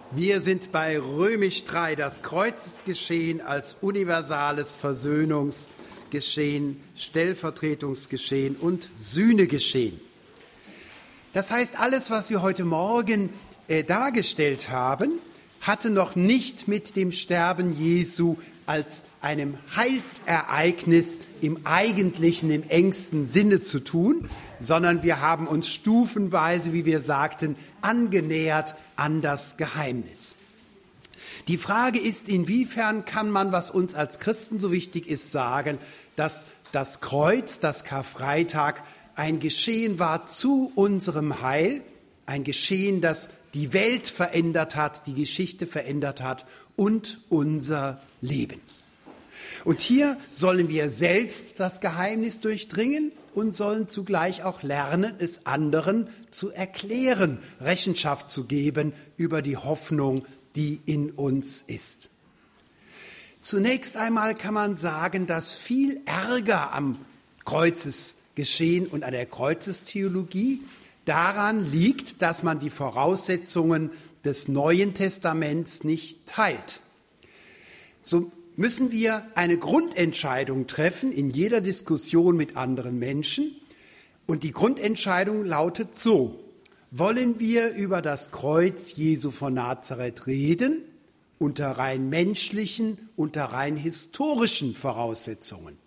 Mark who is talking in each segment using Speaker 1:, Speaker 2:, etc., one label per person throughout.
Speaker 1: Wir sind bei Römisch 3, das Kreuzesgeschehen als universales Versöhnungsgeschehen, Stellvertretungsgeschehen und Sühnegeschehen. Das heißt, alles, was wir heute Morgen dargestellt haben, hatte noch nicht mit dem Sterben Jesu als einem Heilsereignis im eigentlichen, im engsten Sinne zu tun, sondern wir haben uns stufenweise, wie wir sagten, angenähert an das Geheimnis. Die Frage ist, inwiefern kann man, was uns als Christen so wichtig ist, sagen, dass das Kreuz, das Karfreitag, ein Geschehen war zu unserem Heil, ein Geschehen, das die Welt verändert hat, die Geschichte verändert hat und unser Leben. Und hier sollen wir selbst das Geheimnis durchdringen und sollen zugleich auch lernen, es anderen zu erklären, Rechenschaft zu geben über die Hoffnung, die in uns ist. Zunächst einmal kann man sagen, dass viel Ärger am Kreuzesgeschehen und an der Kreuzestheologie daran liegt, dass man die Voraussetzungen des Neuen Testaments nicht teilt. So müssen wir eine Grundentscheidung treffen in jeder Diskussion mit anderen Menschen. Und die Grundentscheidung lautet so: Wollen wir über das Kreuz Jesu von Nazareth reden, unter rein menschlichen, unter rein historischen Voraussetzungen?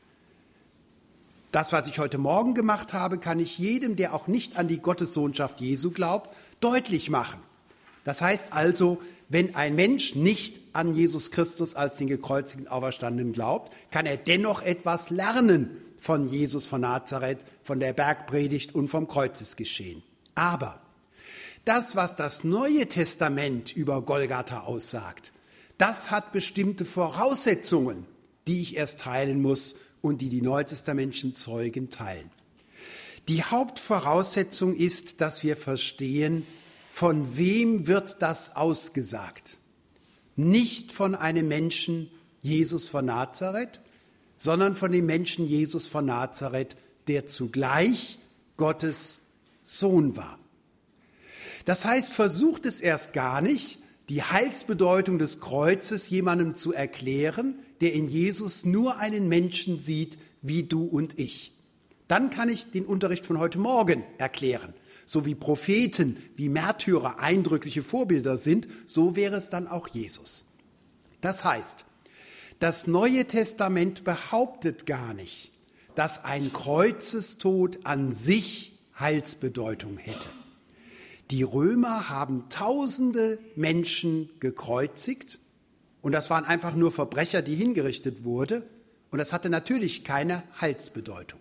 Speaker 1: Das, was ich heute Morgen gemacht habe, kann ich jedem, der auch nicht an die Gottessohnschaft Jesu glaubt, deutlich machen. Das heißt also, wenn ein Mensch nicht an Jesus Christus als den gekreuzigten Auferstandenen glaubt, kann er dennoch etwas lernen von Jesus von Nazareth, von der Bergpredigt und vom Kreuzesgeschehen. Aber das, was das Neue Testament über Golgatha aussagt, das hat bestimmte Voraussetzungen, die ich erst teilen muss und die neutestamentlichen Zeugen teilen. Die Hauptvoraussetzung ist, dass wir verstehen, von wem wird das ausgesagt? Nicht von einem Menschen, Jesus von Nazareth, sondern von dem Menschen Jesus von Nazareth, der zugleich Gottes Sohn war. Das heißt, versucht es erst gar nicht, die Heilsbedeutung des Kreuzes jemandem zu erklären, der in Jesus nur einen Menschen sieht, wie du und ich. Dann kann ich den Unterricht von heute Morgen erklären. So wie Propheten, wie Märtyrer eindrückliche Vorbilder sind, so wäre es dann auch Jesus. Das heißt, das Neue Testament behauptet gar nicht, dass ein Kreuzestod an sich Heilsbedeutung hätte. Die Römer haben tausende Menschen gekreuzigt und das waren einfach nur Verbrecher, die hingerichtet wurden, und das hatte natürlich keine Heilsbedeutung.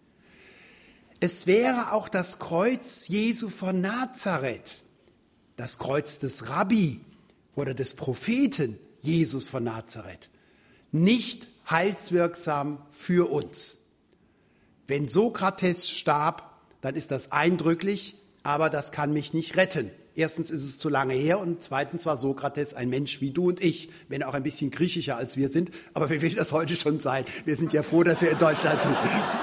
Speaker 1: Es wäre auch das Kreuz Jesu von Nazareth, das Kreuz des Rabbi oder des Propheten Jesus von Nazareth, nicht heilswirksam für uns. Wenn Sokrates starb, dann ist das eindrücklich, aber das kann mich nicht retten. Erstens ist es zu lange her und zweitens war Sokrates ein Mensch wie du und ich, wenn auch ein bisschen griechischer als wir sind. Aber wer will das heute schon sein? Wir sind ja froh, dass wir in Deutschland sind.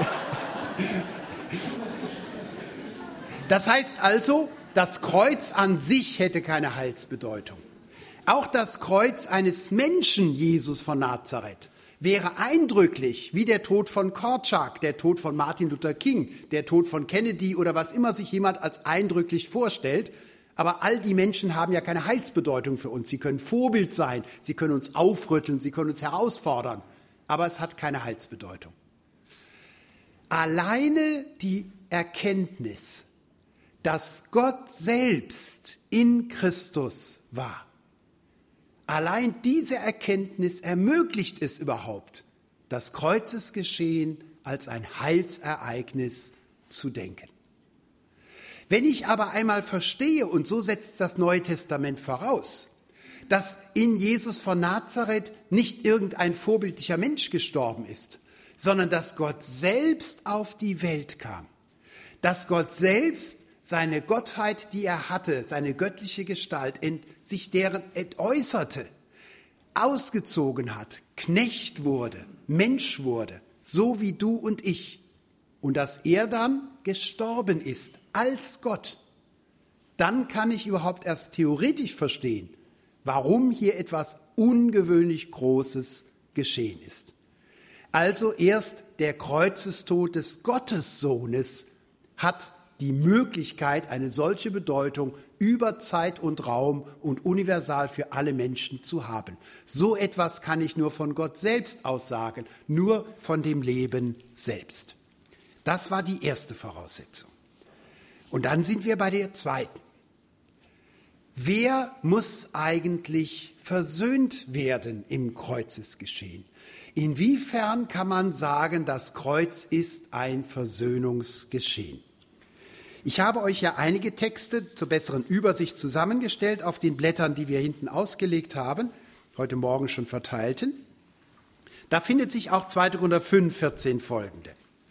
Speaker 1: Das heißt also, das Kreuz an sich hätte keine Heilsbedeutung. Auch das Kreuz eines Menschen, Jesus von Nazareth, wäre eindrücklich wie der Tod von Korczak, der Tod von Martin Luther King, der Tod von Kennedy oder was immer sich jemand als eindrücklich vorstellt. Aber all die Menschen haben ja keine Heilsbedeutung für uns. Sie können Vorbild sein, sie können uns aufrütteln, sie können uns herausfordern. Aber es hat keine Heilsbedeutung. Alleine die Erkenntnis, dass Gott selbst in Christus war, allein diese Erkenntnis ermöglicht es überhaupt, das Kreuzesgeschehen als ein Heilsereignis zu denken. Wenn ich aber einmal verstehe, und so setzt das Neue Testament voraus, dass in Jesus von Nazareth nicht irgendein vorbildlicher Mensch gestorben ist, sondern dass Gott selbst auf die Welt kam, dass Gott selbst seine Gottheit, die er hatte, seine göttliche Gestalt, sich deren entäußerte, ausgezogen hat, Knecht wurde, Mensch wurde, so wie du und ich. Und dass er dann gestorben ist als Gott, dann kann ich überhaupt erst theoretisch verstehen, warum hier etwas ungewöhnlich Großes geschehen ist. Also erst der Kreuzestod des Gottessohnes hat die Möglichkeit, eine solche Bedeutung über Zeit und Raum und universal für alle Menschen zu haben. So etwas kann ich nur von Gott selbst aussagen, nur von dem Leben selbst. Das war die erste Voraussetzung. Und dann sind wir bei der zweiten. Wer muss eigentlich versöhnt werden im Kreuzesgeschehen? Inwiefern kann man sagen, das Kreuz ist ein Versöhnungsgeschehen? Ich habe euch ja einige Texte zur besseren Übersicht zusammengestellt auf den Blättern, die wir hinten ausgelegt haben, heute Morgen schon verteilten. Da findet sich auch 2. Korinther 5, 14 folgende.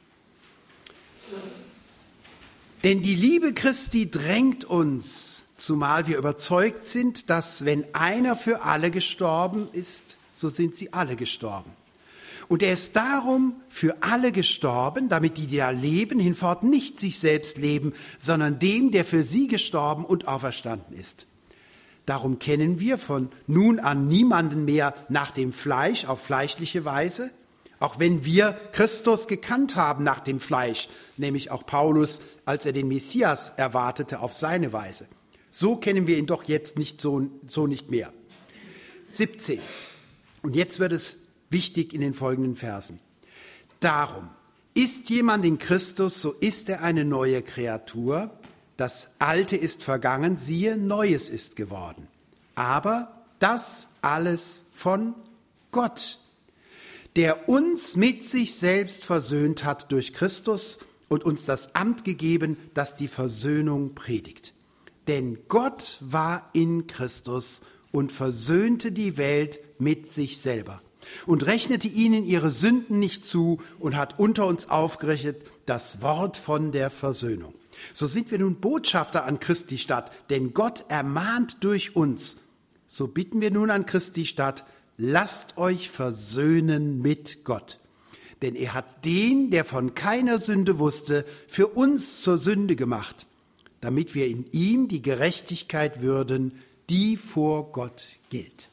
Speaker 1: Denn die Liebe Christi drängt uns, zumal wir überzeugt sind, dass wenn einer für alle gestorben ist, so sind sie alle gestorben. Und er ist darum für alle gestorben, damit die da leben, hinfort nicht sich selbst leben, sondern dem, der für sie gestorben und auferstanden ist. Darum kennen wir von nun an niemanden mehr nach dem Fleisch auf fleischliche Weise, auch wenn wir Christus gekannt haben nach dem Fleisch, nämlich auch Paulus, als er den Messias erwartete, auf seine Weise. So kennen wir ihn doch jetzt nicht so nicht mehr. 17. Und jetzt wird es wichtig in den folgenden Versen. Darum, ist jemand in Christus, so ist er eine neue Kreatur. Das Alte ist vergangen, siehe, Neues ist geworden. Aber das alles von Gott, der uns mit sich selbst versöhnt hat durch Christus und uns das Amt gegeben, das die Versöhnung predigt. Denn Gott war in Christus und versöhnte die Welt mit sich selber und rechnete ihnen ihre Sünden nicht zu und hat unter uns aufgerichtet das Wort von der Versöhnung. So sind wir nun Botschafter an Christi Stadt, denn Gott ermahnt durch uns. So bitten wir nun an Christi Stadt, lasst euch versöhnen mit Gott. Denn er hat den, der von keiner Sünde wusste, für uns zur Sünde gemacht, damit wir in ihm die Gerechtigkeit würden, die vor Gott gilt.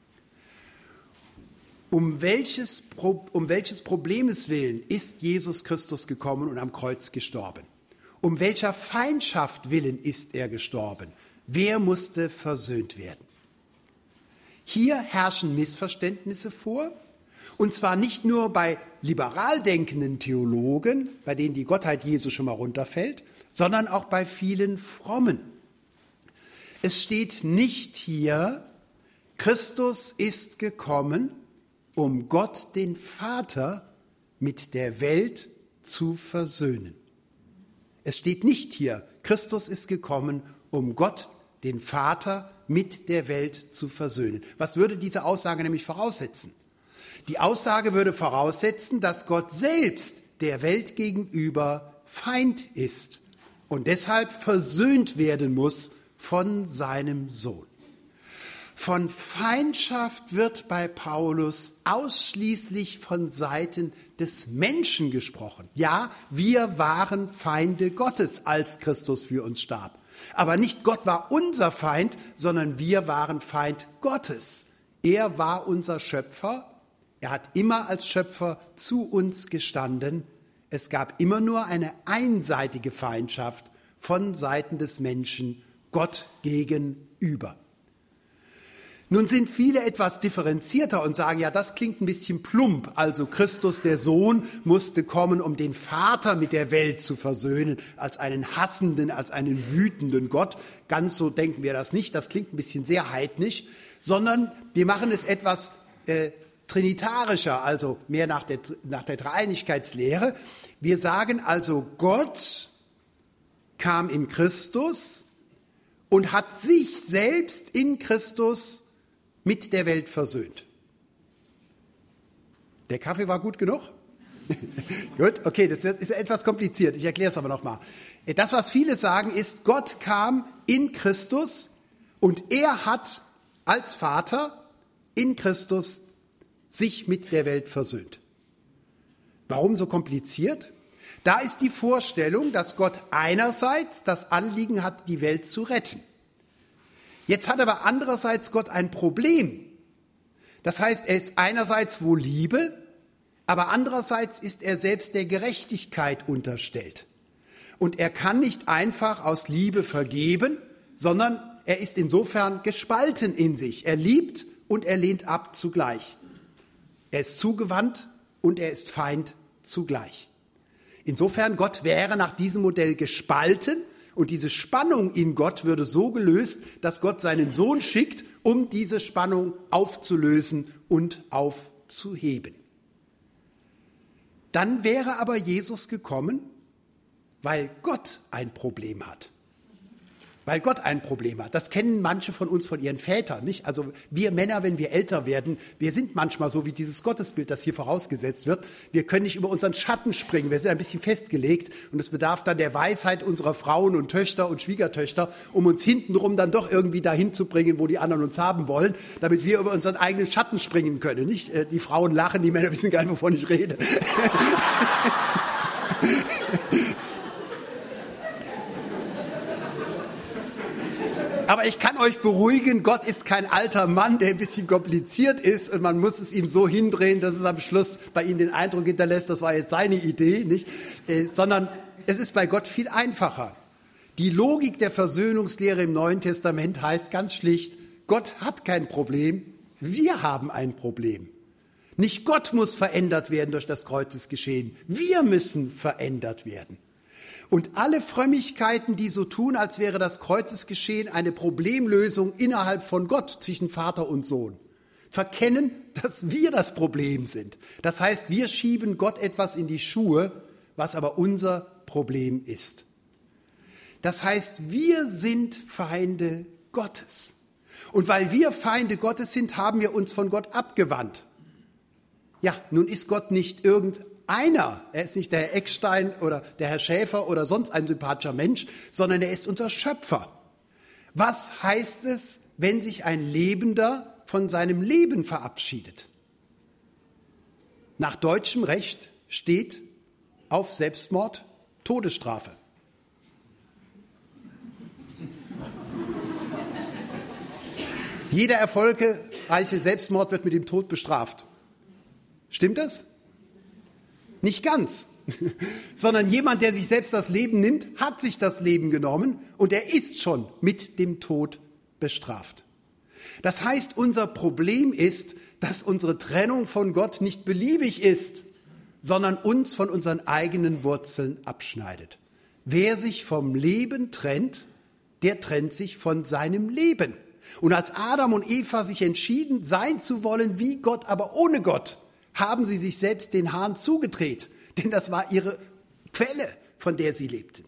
Speaker 1: Um welches Problems willen ist Jesus Christus gekommen und am Kreuz gestorben? Um welcher Feindschaft willen ist er gestorben? Wer musste versöhnt werden? Hier herrschen Missverständnisse vor, und zwar nicht nur bei liberal denkenden Theologen, bei denen die Gottheit Jesu schon mal runterfällt, sondern auch bei vielen Frommen. Es steht nicht hier, Christus ist gekommen, um Gott den Vater mit der Welt zu versöhnen. Es steht nicht hier, Christus ist gekommen, um Gott den Vater mit der Welt zu versöhnen. Was würde diese Aussage nämlich voraussetzen? Die Aussage würde voraussetzen, dass Gott selbst der Welt gegenüber Feind ist und deshalb versöhnt werden muss von seinem Sohn. Von Feindschaft wird bei Paulus ausschließlich von Seiten des Menschen gesprochen. Ja, wir waren Feinde Gottes, als Christus für uns starb. Aber nicht Gott war unser Feind, sondern wir waren Feind Gottes. Er war unser Schöpfer. Er hat immer als Schöpfer zu uns gestanden. Es gab immer nur eine einseitige Feindschaft von Seiten des Menschen Gott gegenüber. Nun sind viele etwas differenzierter und sagen, ja, das klingt ein bisschen plump. Also Christus, der Sohn, musste kommen, um den Vater mit der Welt zu versöhnen, als einen hassenden, als einen wütenden Gott. Ganz so denken wir das nicht, das klingt ein bisschen sehr heidnisch, sondern wir machen es etwas trinitarischer, also mehr nach der Dreieinigkeitslehre. Wir sagen also, Gott kam in Christus und hat sich selbst in Christus mit der Welt versöhnt. Der Kaffee war gut genug? Gut, okay, das ist etwas kompliziert. Ich erkläre es aber nochmal. Das, was viele sagen, ist, Gott kam in Christus und er hat als Vater in Christus sich mit der Welt versöhnt. Warum so kompliziert? Da ist die Vorstellung, dass Gott einerseits das Anliegen hat, die Welt zu retten. Jetzt hat aber andererseits Gott ein Problem. Das heißt, er ist einerseits wohl Liebe, aber andererseits ist er selbst der Gerechtigkeit unterstellt. Und er kann nicht einfach aus Liebe vergeben, sondern er ist insofern gespalten in sich. Er liebt und er lehnt ab zugleich. Er ist zugewandt und er ist Feind zugleich. Insofern, Gott wäre nach diesem Modell gespalten und diese Spannung in Gott würde so gelöst, dass Gott seinen Sohn schickt, um diese Spannung aufzulösen und aufzuheben. Dann wäre aber Jesus gekommen, weil Gott ein Problem hat. Weil Gott ein Problem hat. Das kennen manche von uns von ihren Vätern, nicht? Also wir Männer, wenn wir älter werden, wir sind manchmal so wie dieses Gottesbild, das hier vorausgesetzt wird. Wir können nicht über unseren Schatten springen. Wir sind ein bisschen festgelegt und es bedarf dann der Weisheit unserer Frauen und Töchter und Schwiegertöchter, um uns hintenrum dann doch irgendwie dahin zu bringen, wo die anderen uns haben wollen, damit wir über unseren eigenen Schatten springen können, nicht? Die Frauen lachen, die Männer wissen gar nicht, wovon ich rede. Aber ich kann euch beruhigen, Gott ist kein alter Mann, der ein bisschen kompliziert ist und man muss es ihm so hindrehen, dass es am Schluss bei ihm den Eindruck hinterlässt, das war jetzt seine Idee, nicht? Sondern es ist bei Gott viel einfacher. Die Logik der Versöhnungslehre im Neuen Testament heißt ganz schlicht, Gott hat kein Problem, wir haben ein Problem. Nicht Gott muss verändert werden durch das Kreuzesgeschehen, wir müssen verändert werden. Und alle Frömmigkeiten, die so tun, als wäre das Kreuzesgeschehen eine Problemlösung innerhalb von Gott zwischen Vater und Sohn, verkennen, dass wir das Problem sind. Das heißt, wir schieben Gott etwas in die Schuhe, was aber unser Problem ist. Das heißt, wir sind Feinde Gottes. Und weil wir Feinde Gottes sind, haben wir uns von Gott abgewandt. Ja, nun ist Gott nicht irgendeiner. Er ist nicht der Herr Eckstein oder der Herr Schäfer oder sonst ein sympathischer Mensch, sondern er ist unser Schöpfer. Was heißt es, wenn sich ein Lebender von seinem Leben verabschiedet? Nach deutschem Recht steht auf Selbstmord Todesstrafe. Jeder erfolgreiche Selbstmord wird mit dem Tod bestraft. Stimmt das? Nicht ganz, sondern jemand, der sich selbst das Leben nimmt, hat sich das Leben genommen und er ist schon mit dem Tod bestraft. Das heißt, unser Problem ist, dass unsere Trennung von Gott nicht beliebig ist, sondern uns von unseren eigenen Wurzeln abschneidet. Wer sich vom Leben trennt, der trennt sich von seinem Leben. Und als Adam und Eva sich entschieden, sein zu wollen wie Gott, aber ohne Gott, haben sie sich selbst den Hahn zugedreht, denn das war ihre Quelle, von der sie lebten.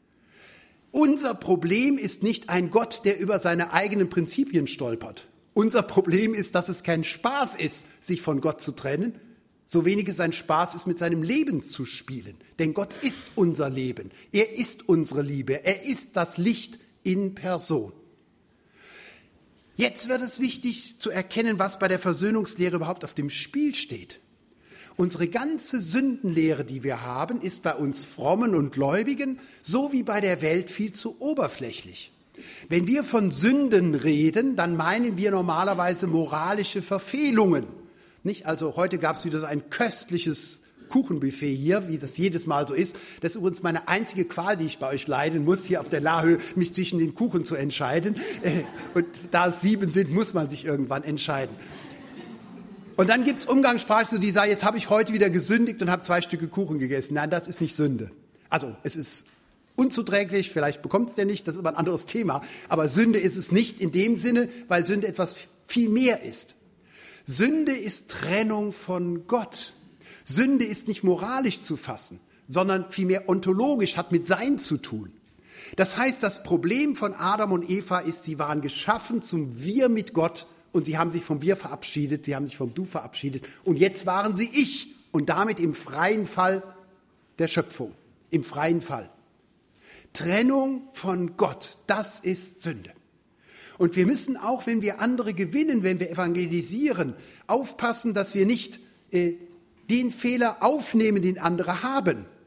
Speaker 1: Unser Problem ist nicht ein Gott, der über seine eigenen Prinzipien stolpert. Unser Problem ist, dass es kein Spaß ist, sich von Gott zu trennen, so wenig es ein Spaß ist, mit seinem Leben zu spielen. Denn Gott ist unser Leben, er ist unsere Liebe, er ist das Licht in Person. Jetzt wird es wichtig zu erkennen, was bei der Versöhnungslehre überhaupt auf dem Spiel steht. Unsere ganze Sündenlehre, die wir haben, ist bei uns Frommen und Gläubigen, so wie bei der Welt, viel zu oberflächlich. Wenn wir von Sünden reden, dann meinen wir normalerweise moralische Verfehlungen. Nicht? Also heute gab es wieder so ein köstliches Kuchenbuffet hier, wie das jedes Mal so ist. Das ist übrigens meine einzige Qual, die ich bei euch leiden muss, hier auf der Laahöhe, mich zwischen den Kuchen zu entscheiden. Und da es 7 sind, muss man sich irgendwann entscheiden. Und dann gibt es Umgangssprache, die sagen, jetzt habe ich heute wieder gesündigt und habe 2 Stücke Kuchen gegessen. Nein, das ist nicht Sünde. Also es ist unzuträglich, vielleicht bekommt es der nicht, das ist aber ein anderes Thema. Aber Sünde ist es nicht in dem Sinne, weil Sünde etwas viel mehr ist. Sünde ist Trennung von Gott. Sünde ist nicht moralisch zu fassen, sondern vielmehr ontologisch, hat mit Sein zu tun. Das heißt, das Problem von Adam und Eva ist, sie waren geschaffen zum Wir mit Gott und sie haben sich vom Wir verabschiedet, sie haben sich vom Du verabschiedet und jetzt waren sie Ich und damit im freien Fall der Schöpfung, im freien Fall. Trennung von Gott, das ist Sünde. Und wir müssen auch, wenn wir andere gewinnen, wenn wir evangelisieren, aufpassen, dass wir nicht den Fehler aufnehmen, den andere haben.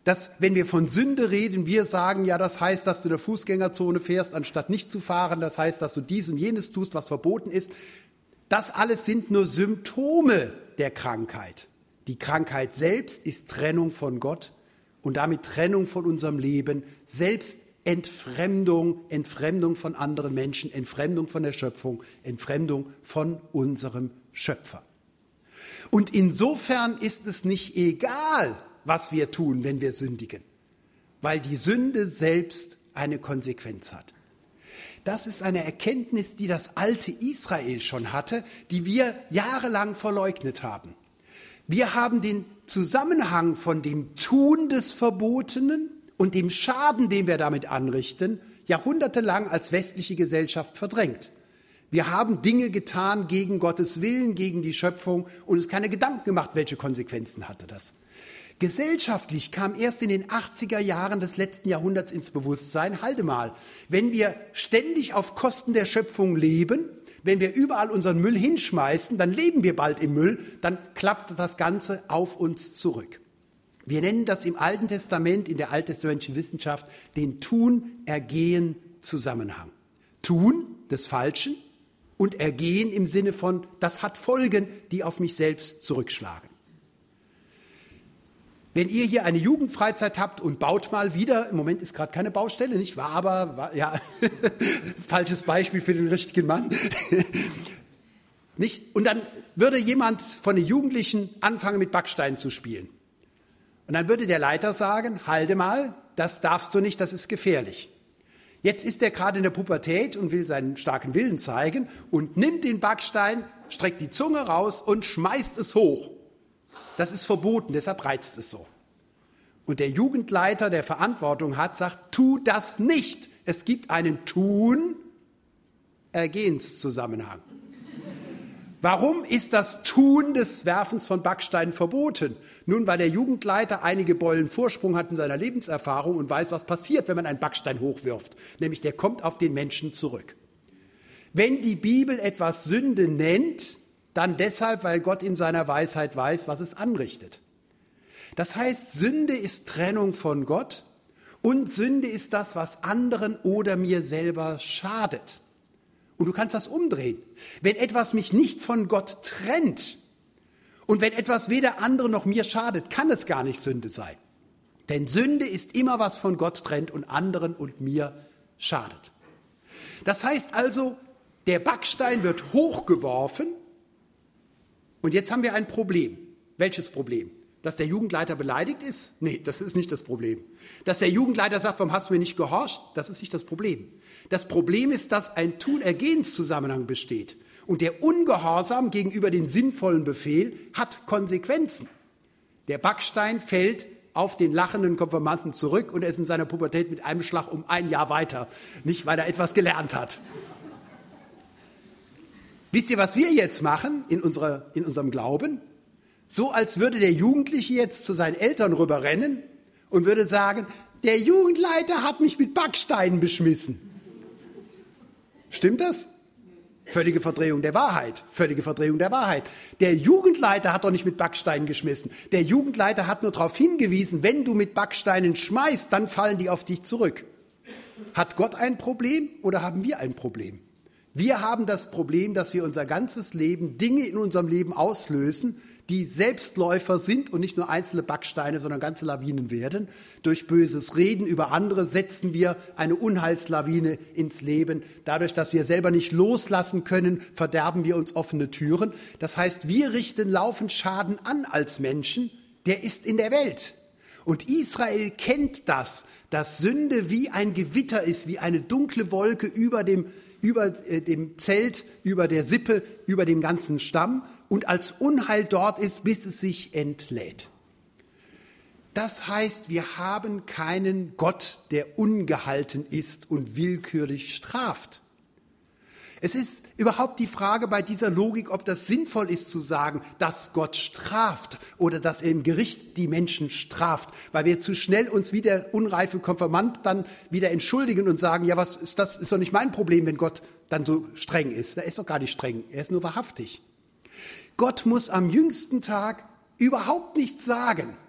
Speaker 1: dass, wenn wir von Sünde reden, wir sagen, ja, das heißt, dass du in der Fußgängerzone fährst, anstatt nicht zu fahren. Das heißt, dass du dies und jenes tust, was verboten ist. Das alles sind nur Symptome der Krankheit. Die Krankheit selbst ist Trennung von Gott und damit Trennung von unserem Leben, Selbstentfremdung, Entfremdung von anderen Menschen, Entfremdung von der Schöpfung, Entfremdung von unserem Schöpfer. Und insofern ist es nicht egal, was wir tun, wenn wir sündigen, weil die Sünde selbst eine Konsequenz hat. Das ist eine Erkenntnis, die das alte Israel schon hatte, die wir jahrelang verleugnet haben. Wir haben den Zusammenhang von dem Tun des Verbotenen und dem Schaden, den wir damit anrichten, jahrhundertelang als westliche Gesellschaft verdrängt. Wir haben Dinge getan gegen Gottes Willen, gegen die Schöpfung und uns keine Gedanken gemacht, welche Konsequenzen hatte das. Gesellschaftlich kam erst in den 80er Jahren des letzten Jahrhunderts ins Bewusstsein, halte mal, wenn wir ständig auf Kosten der Schöpfung leben, wenn wir überall unseren Müll hinschmeißen, dann leben wir bald im Müll, dann klappt das Ganze auf uns zurück. Wir nennen das im Alten Testament, in der alttestamentlichen Wissenschaft, den Tun-Ergehen-Zusammenhang. Tun des Falschen und Ergehen im Sinne von, das hat Folgen, die auf mich selbst zurückschlagen. Wenn ihr hier eine Jugendfreizeit habt und baut mal wieder, im Moment ist gerade keine Baustelle, nicht wahr, aber ja, falsches Beispiel für den richtigen Mann. Nicht? Und dann würde jemand von den Jugendlichen anfangen, mit Backsteinen zu spielen. Und dann würde der Leiter sagen, halte mal, das darfst du nicht, das ist gefährlich. Jetzt ist er gerade in der Pubertät und will seinen starken Willen zeigen und nimmt den Backstein, streckt die Zunge raus und schmeißt es hoch. Das ist verboten, deshalb reizt es so. Und der Jugendleiter, der Verantwortung hat, sagt, tu das nicht. Es gibt einen Tun-Ergehenszusammenhang. Warum ist das Tun des Werfens von Backsteinen verboten? Nun, weil der Jugendleiter einige Beulen Vorsprung hat in seiner Lebenserfahrung und weiß, was passiert, wenn man einen Backstein hochwirft. Nämlich, der kommt auf den Menschen zurück. Wenn die Bibel etwas Sünde nennt, dann deshalb, weil Gott in seiner Weisheit weiß, was es anrichtet. Das heißt, Sünde ist Trennung von Gott und Sünde ist das, was anderen oder mir selber schadet. Und du kannst das umdrehen. Wenn etwas mich nicht von Gott trennt und wenn etwas weder anderen noch mir schadet, kann es gar nicht Sünde sein. Denn Sünde ist immer, was von Gott trennt und anderen und mir schadet. Das heißt also, der Backstein wird hochgeworfen. Und jetzt haben wir ein Problem. Welches Problem? Dass der Jugendleiter beleidigt ist? Nee, das ist nicht das Problem. Dass der Jugendleiter sagt, warum hast du mir nicht gehorcht? Das ist nicht das Problem. Das Problem ist, dass ein Tun-Ergehens-Zusammenhang besteht. Und der Ungehorsam gegenüber dem sinnvollen Befehl hat Konsequenzen. Der Backstein fällt auf den lachenden Konfirmanden zurück und er ist in seiner Pubertät mit einem Schlag um 1 Jahr weiter. Nicht, weil er etwas gelernt hat. Wisst ihr, was wir jetzt machen in unserem Glauben? So, als würde der Jugendliche jetzt zu seinen Eltern rüberrennen und würde sagen, der Jugendleiter hat mich mit Backsteinen beschmissen. Stimmt das? Völlige Verdrehung der Wahrheit. Völlige Verdrehung der Wahrheit. Der Jugendleiter hat doch nicht mit Backsteinen geschmissen. Der Jugendleiter hat nur darauf hingewiesen, wenn du mit Backsteinen schmeißt, dann fallen die auf dich zurück. Hat Gott ein Problem oder haben wir ein Problem? Wir haben das Problem, dass wir unser ganzes Leben, Dinge in unserem Leben auslösen, die Selbstläufer sind und nicht nur einzelne Backsteine, sondern ganze Lawinen werden. Durch böses Reden über andere setzen wir eine Unheilslawine ins Leben. Dadurch, dass wir selber nicht loslassen können, verderben wir uns offene Türen. Das heißt, wir richten laufend Schaden an als Menschen, der ist in der Welt. Und Israel kennt das, dass Sünde wie ein Gewitter ist, wie eine dunkle Wolke über dem Zelt, über der Sippe, über dem ganzen Stamm und als Unheil dort ist, bis es sich entlädt. Das heißt, wir haben keinen Gott, der ungehalten ist und willkürlich straft. Es ist überhaupt die Frage bei dieser Logik, ob das sinnvoll ist zu sagen, dass Gott straft oder dass er im Gericht die Menschen straft, weil wir zu schnell uns wie der unreife Konfirmand dann wieder entschuldigen und sagen, ja, was ist das? Ist doch nicht mein Problem, wenn Gott dann so streng ist. Er ist doch gar nicht streng, er ist nur wahrhaftig. Gott muss am jüngsten Tag überhaupt nichts sagen.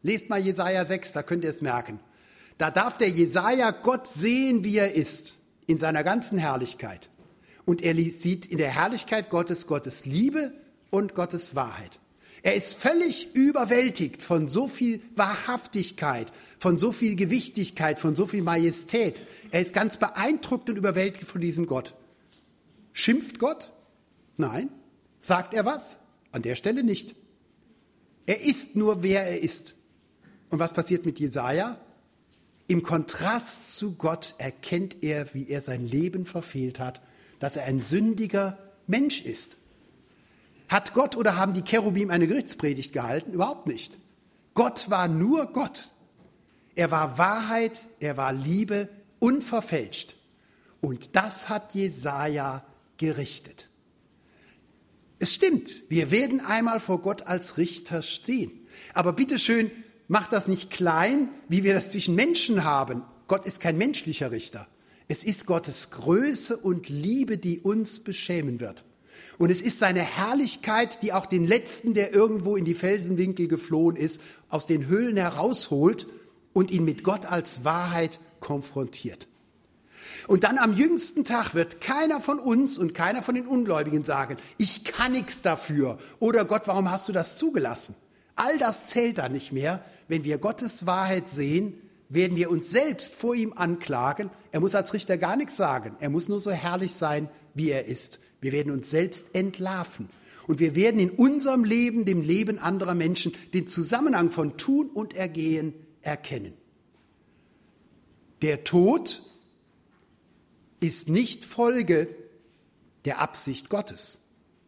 Speaker 1: Lest mal Jesaja 6, da könnt ihr es merken. Da darf der Jesaja Gott sehen, wie er ist, in seiner ganzen Herrlichkeit. Und er sieht in der Herrlichkeit Gottes, Gottes Liebe und Gottes Wahrheit. Er ist völlig überwältigt von so viel Wahrhaftigkeit, von so viel Gewichtigkeit, von so viel Majestät. Er ist ganz beeindruckt und überwältigt von diesem Gott. Schimpft Gott? Nein. Sagt er was? An der Stelle nicht. Er ist nur, wer er ist. Und was passiert mit Jesaja? Im Kontrast zu Gott erkennt er, wie er sein Leben verfehlt hat, dass er ein sündiger Mensch ist. Hat Gott oder haben die Cherubim eine Gerichtspredigt gehalten? Überhaupt nicht. Gott war nur Gott. Er war Wahrheit, er war Liebe, unverfälscht. Und das hat Jesaja gerichtet. Es stimmt, wir werden einmal vor Gott als Richter stehen. Aber bitteschön, macht das nicht klein, wie wir das zwischen Menschen haben. Gott ist kein menschlicher Richter. Es ist Gottes Größe und Liebe, die uns beschämen wird. Und es ist seine Herrlichkeit, die auch den Letzten, der irgendwo in die Felsenwinkel geflohen ist, aus den Höhlen herausholt und ihn mit Gott als Wahrheit konfrontiert. Und dann am jüngsten Tag wird keiner von uns und keiner von den Ungläubigen sagen, ich kann nichts dafür oder Gott, warum hast du das zugelassen? All das zählt dann nicht mehr. Wenn wir Gottes Wahrheit sehen, werden wir uns selbst vor ihm anklagen. Er muss als Richter gar nichts sagen. Er muss nur so herrlich sein, wie er ist. Wir werden uns selbst entlarven. Und wir werden in unserem Leben, dem Leben anderer Menschen, den Zusammenhang von Tun und Ergehen erkennen. Der Tod ist nicht Folge der Absicht Gottes.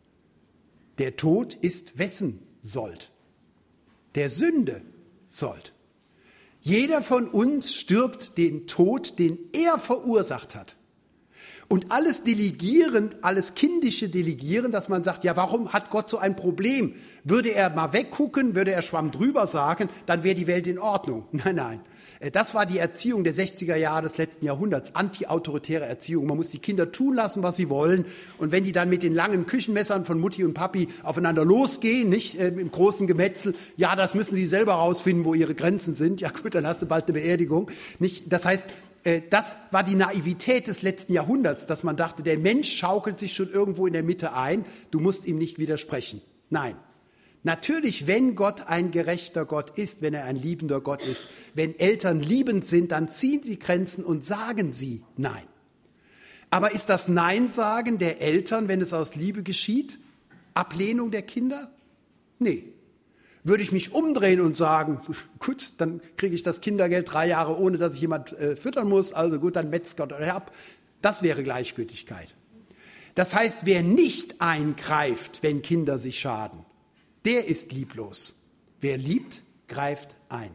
Speaker 1: Der Tod ist wessen Sold? Der Sünde Sold. Jeder von uns stirbt den Tod, den er verursacht hat. Und alles Delegieren, alles kindische Delegieren, dass man sagt, ja, warum hat Gott so ein Problem? Würde er mal weggucken, würde er Schwamm drüber sagen, dann wäre die Welt in Ordnung. Nein, nein. Das war die Erziehung der 60er Jahre des letzten Jahrhunderts, anti-autoritäre Erziehung. Man muss die Kinder tun lassen, was sie wollen. Und wenn die dann mit den langen Küchenmessern von Mutti und Papi aufeinander losgehen, nicht im großen Gemetzel, ja, das müssen sie selber rausfinden, wo ihre Grenzen sind. Ja gut, dann hast du bald eine Beerdigung. Nicht? Das heißt, das war die Naivität des letzten Jahrhunderts, dass man dachte, der Mensch schaukelt sich schon irgendwo in der Mitte ein, du musst ihm nicht widersprechen. Nein. Natürlich, wenn Gott ein gerechter Gott ist, wenn er ein liebender Gott ist, wenn Eltern liebend sind, dann ziehen sie Grenzen und sagen sie Nein. Aber ist das Nein-Sagen der Eltern, wenn es aus Liebe geschieht, Ablehnung der Kinder? Nee. Würde ich mich umdrehen und sagen, gut, dann kriege ich das Kindergeld 3 Jahre, ohne dass ich jemand füttern muss, also gut, dann metzt Gott ab. Das wäre Gleichgültigkeit. Das heißt, wer nicht eingreift, wenn Kinder sich schaden, der ist lieblos. Wer liebt, greift ein.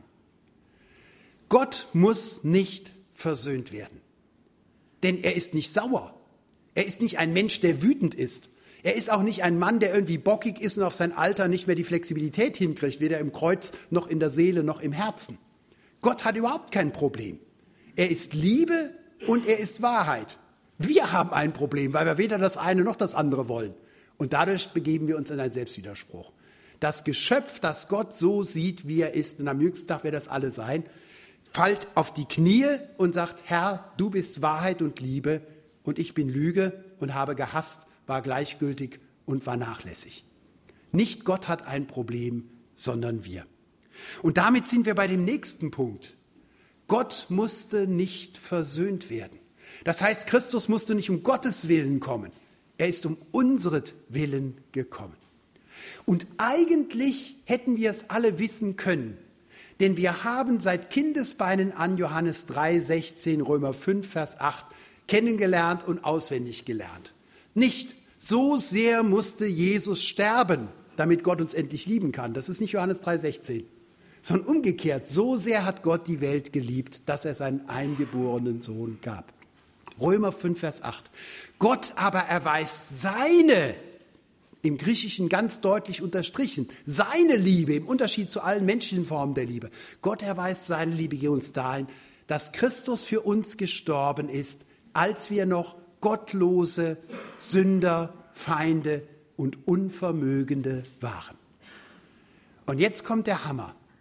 Speaker 1: Gott muss nicht versöhnt werden, denn er ist nicht sauer. Er ist nicht ein Mensch, der wütend ist. Er ist auch nicht ein Mann, der irgendwie bockig ist und auf sein Alter nicht mehr die Flexibilität hinkriegt, weder im Kreuz noch in der Seele noch im Herzen. Gott hat überhaupt kein Problem. Er ist Liebe und er ist Wahrheit. Wir haben ein Problem, weil wir weder das eine noch das andere wollen. Und dadurch begeben wir uns in einen Selbstwiderspruch. Das Geschöpf, das Gott so sieht, wie er ist, und am jüngsten Tag wird das alle sein, fällt auf die Knie und sagt, Herr, du bist Wahrheit und Liebe und ich bin Lüge und habe gehasst, war gleichgültig und war nachlässig. Nicht Gott hat ein Problem, sondern wir. Und damit sind wir bei dem nächsten Punkt. Gott musste nicht versöhnt werden. Das heißt, Christus musste nicht um Gottes Willen kommen. Er ist um unseren gekommen. Und eigentlich hätten wir es alle wissen können, denn wir haben seit Kindesbeinen an Johannes 3, 16, Römer 5, Vers 8 kennengelernt und auswendig gelernt. Nicht so sehr musste Jesus sterben, damit Gott uns endlich lieben kann. Das ist nicht Johannes 3, 16, sondern umgekehrt. So sehr hat Gott die Welt geliebt, dass er seinen eingeborenen Sohn gab. Römer 5, Vers 8. Gott aber erweist seine, im Griechischen ganz deutlich unterstrichen, seine Liebe im Unterschied zu allen menschlichen Formen der Liebe. Gott erweist seine Liebe uns dahin, dass Christus für uns gestorben ist, als wir noch gottlose Sünder, Feinde und Unvermögende waren. Und jetzt kommt der Hammer.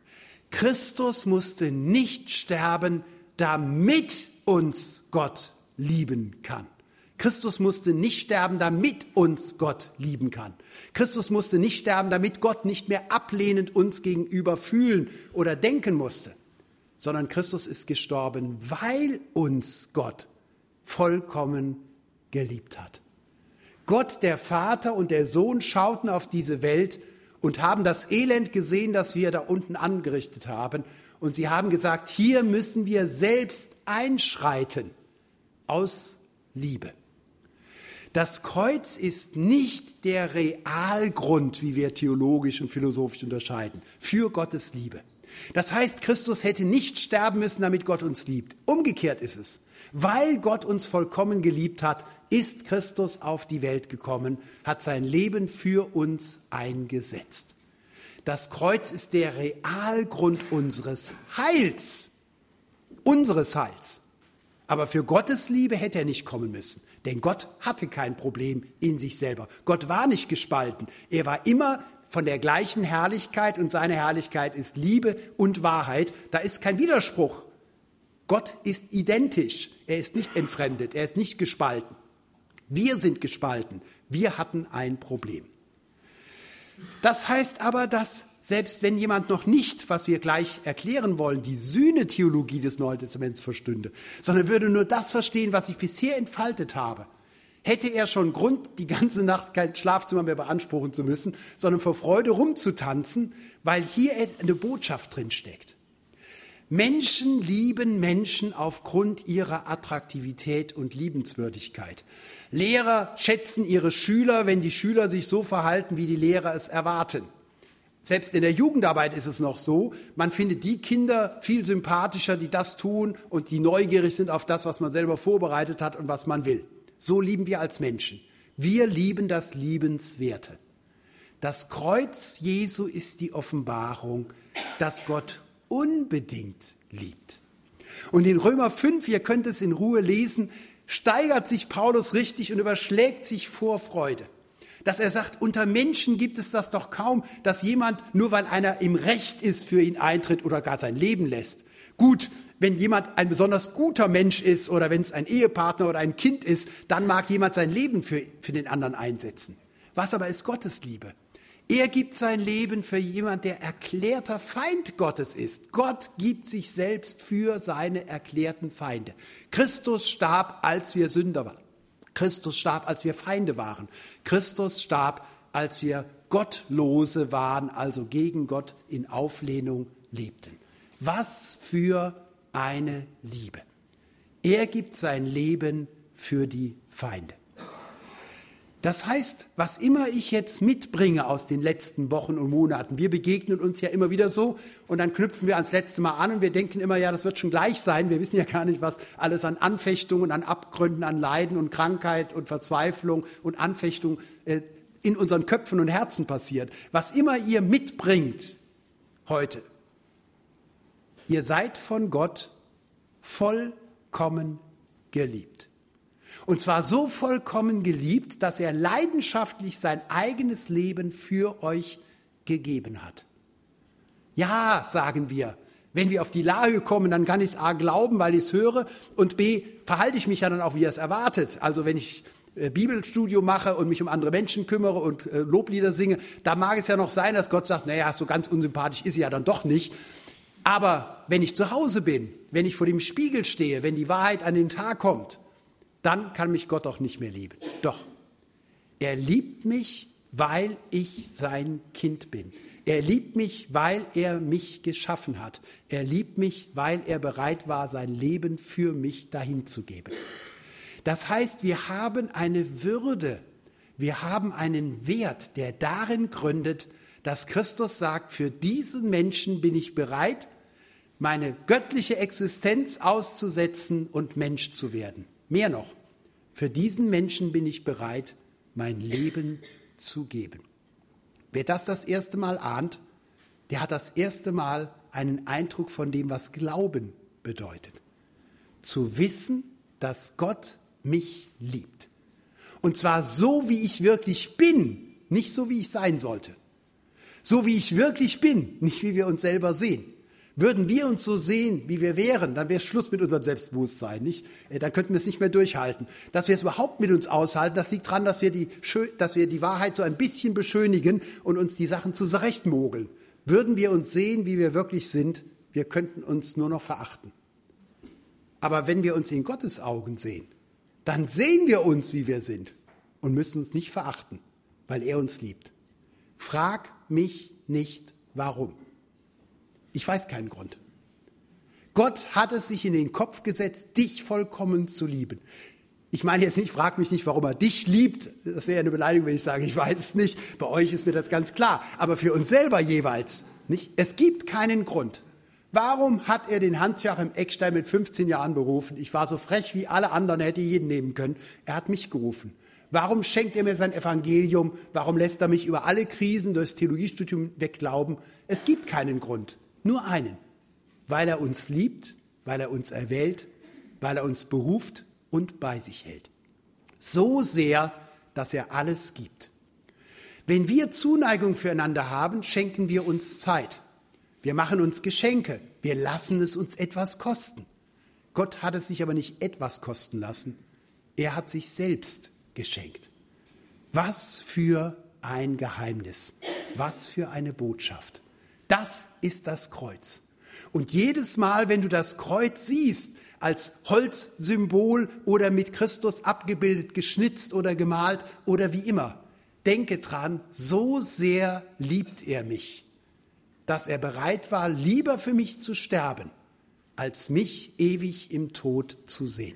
Speaker 1: Christus musste nicht sterben, damit uns Gott lieben kann. Christus musste nicht sterben, damit uns Gott lieben kann. Christus musste nicht sterben, damit Gott nicht mehr ablehnend uns gegenüber fühlen oder denken musste, sondern Christus ist gestorben, weil uns Gott vollkommen geliebt hat. Gott, der Vater und der Sohn schauten auf diese Welt und haben das Elend gesehen, das wir da unten angerichtet haben. Und sie haben gesagt, hier müssen wir selbst einschreiten aus Liebe. Das Kreuz ist nicht der Realgrund, wie wir theologisch und philosophisch unterscheiden, für Gottes Liebe. Das heißt, Christus hätte nicht sterben müssen, damit Gott uns liebt. Umgekehrt ist es. Weil Gott uns vollkommen geliebt hat, ist Christus auf die Welt gekommen, hat sein Leben für uns eingesetzt. Das Kreuz ist der Realgrund unseres Heils. Aber für Gottes Liebe hätte er nicht kommen müssen. Denn Gott hatte kein Problem in sich selber. Gott war nicht gespalten. Er war immer von der gleichen Herrlichkeit und seine Herrlichkeit ist Liebe und Wahrheit. Da ist kein Widerspruch. Gott ist identisch. Er ist nicht entfremdet. Er ist nicht gespalten. Wir sind gespalten. Wir hatten ein Problem. Das heißt aber, dass selbst wenn jemand noch nicht, was wir gleich erklären wollen, die Sühnetheologie des Neuen Testaments verstünde, sondern würde nur das verstehen, was ich bisher entfaltet habe, hätte er schon Grund, die ganze Nacht kein Schlafzimmer mehr beanspruchen zu müssen, sondern vor Freude rumzutanzen, weil hier eine Botschaft drin steckt. Menschen lieben Menschen aufgrund ihrer Attraktivität und Liebenswürdigkeit. Lehrer schätzen ihre Schüler, wenn die Schüler sich so verhalten, wie die Lehrer es erwarten. Selbst in der Jugendarbeit ist es noch so, man findet die Kinder viel sympathischer, die das tun und die neugierig sind auf das, was man selber vorbereitet hat und was man will. So lieben wir als Menschen. Wir lieben das Liebenswerte. Das Kreuz Jesu ist die Offenbarung, dass Gott unbedingt liebt. Und in Römer 5, ihr könnt es in Ruhe lesen, steigert sich Paulus richtig und überschlägt sich vor Freude. Dass er sagt, unter Menschen gibt es das doch kaum, dass jemand, nur weil einer im Recht ist, für ihn eintritt oder gar sein Leben lässt. Gut, wenn jemand ein besonders guter Mensch ist oder wenn es ein Ehepartner oder ein Kind ist, dann mag jemand sein Leben für den anderen einsetzen. Was aber ist Gottes Liebe? Er gibt sein Leben für jemand, der erklärter Feind Gottes ist. Gott gibt sich selbst für seine erklärten Feinde. Christus starb, als wir Sünder waren. Christus starb, als wir Feinde waren. Christus starb, als wir Gottlose waren, also gegen Gott in Auflehnung lebten. Was für eine Liebe. Er gibt sein Leben für die Feinde. Das heißt, was immer ich jetzt mitbringe aus den letzten Wochen und Monaten, wir begegnen uns ja immer wieder so und dann knüpfen wir ans letzte Mal an und wir denken immer, ja, das wird schon gleich sein. Wir wissen ja gar nicht, was alles an Anfechtungen, an Abgründen, an Leiden und Krankheit und Verzweiflung und Anfechtung in unseren Köpfen und Herzen passiert. Was immer ihr mitbringt heute, ihr seid von Gott vollkommen geliebt. Und zwar so vollkommen geliebt, dass er leidenschaftlich sein eigenes Leben für euch gegeben hat. Ja, sagen wir, wenn wir auf die Lahe kommen, dann kann ich es A glauben, weil ich es höre und B, verhalte ich mich ja dann auch, wie er es erwartet. Also wenn ich Bibelstudium mache und mich um andere Menschen kümmere und Loblieder singe, da mag es ja noch sein, dass Gott sagt, naja, so ganz unsympathisch ist sie ja dann doch nicht. Aber wenn ich zu Hause bin, wenn ich vor dem Spiegel stehe, wenn die Wahrheit an den Tag kommt, dann kann mich Gott auch nicht mehr lieben. Doch, er liebt mich, weil ich sein Kind bin. Er liebt mich, weil er mich geschaffen hat. Er liebt mich, weil er bereit war, sein Leben für mich dahinzugeben. Das heißt, wir haben eine Würde, wir haben einen Wert, der darin gründet, dass Christus sagt, für diesen Menschen bin ich bereit, meine göttliche Existenz auszusetzen und Mensch zu werden. Mehr noch, für diesen Menschen bin ich bereit, mein Leben zu geben. Wer das erste Mal ahnt, der hat das erste Mal einen Eindruck von dem, was Glauben bedeutet. Zu wissen, dass Gott mich liebt. Und zwar so, wie ich wirklich bin, nicht so, wie ich sein sollte. So, wie ich wirklich bin, nicht wie wir uns selber sehen. Würden wir uns so sehen, wie wir wären, dann wäre es Schluss mit unserem Selbstbewusstsein, nicht? Dann könnten wir es nicht mehr durchhalten. Dass wir es überhaupt mit uns aushalten, das liegt daran, dass wir die Wahrheit so ein bisschen beschönigen und uns die Sachen zurechtmogeln. Würden wir uns sehen, wie wir wirklich sind, wir könnten uns nur noch verachten. Aber wenn wir uns in Gottes Augen sehen, dann sehen wir uns, wie wir sind und müssen uns nicht verachten, weil er uns liebt. Frag mich nicht, warum. Ich weiß keinen Grund. Gott hat es sich in den Kopf gesetzt, dich vollkommen zu lieben. Ich meine jetzt nicht, frag mich nicht, warum er dich liebt. Das wäre eine Beleidigung, wenn ich sage, ich weiß es nicht. Bei euch ist mir das ganz klar. Aber für uns selber jeweils nicht. Es gibt keinen Grund. Warum hat er den Hans-Joachim Eckstein mit 15 Jahren berufen? Ich war so frech wie alle anderen, er hätte jeden nehmen können. Er hat mich gerufen. Warum schenkt er mir sein Evangelium? Warum lässt er mich über alle Krisen durchs Theologiestudium wegglauben? Es gibt keinen Grund. Nur einen, weil er uns liebt, weil er uns erwählt, weil er uns beruft und bei sich hält. So sehr, dass er alles gibt. Wenn wir Zuneigung füreinander haben, schenken wir uns Zeit. Wir machen uns Geschenke. Wir lassen es uns etwas kosten. Gott hat es sich aber nicht etwas kosten lassen. Er hat sich selbst geschenkt. Was für ein Geheimnis. Was für eine Botschaft. Das ist das Kreuz. Und jedes Mal, wenn du das Kreuz siehst, als Holzsymbol oder mit Christus abgebildet, geschnitzt oder gemalt oder wie immer, denke dran, so sehr liebt er mich, dass er bereit war, lieber für mich zu sterben, als mich ewig im Tod zu sehen.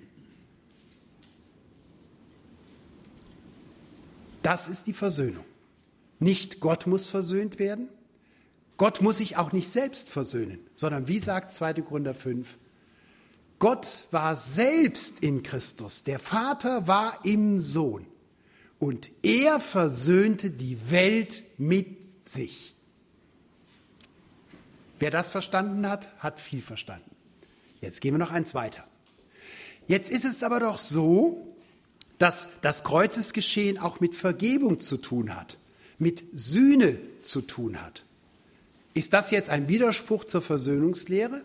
Speaker 1: Das ist die Versöhnung. Nicht Gott muss versöhnt werden, Gott muss sich auch nicht selbst versöhnen, sondern wie sagt 2. Korinther 5, Gott war selbst in Christus, der Vater war im Sohn und er versöhnte die Welt mit sich. Wer das verstanden hat, hat viel verstanden. Jetzt gehen wir noch eins weiter. Jetzt ist es aber doch so, dass das Kreuzesgeschehen auch mit Vergebung zu tun hat, mit Sühne zu tun hat. Ist das jetzt ein Widerspruch zur Versöhnungslehre?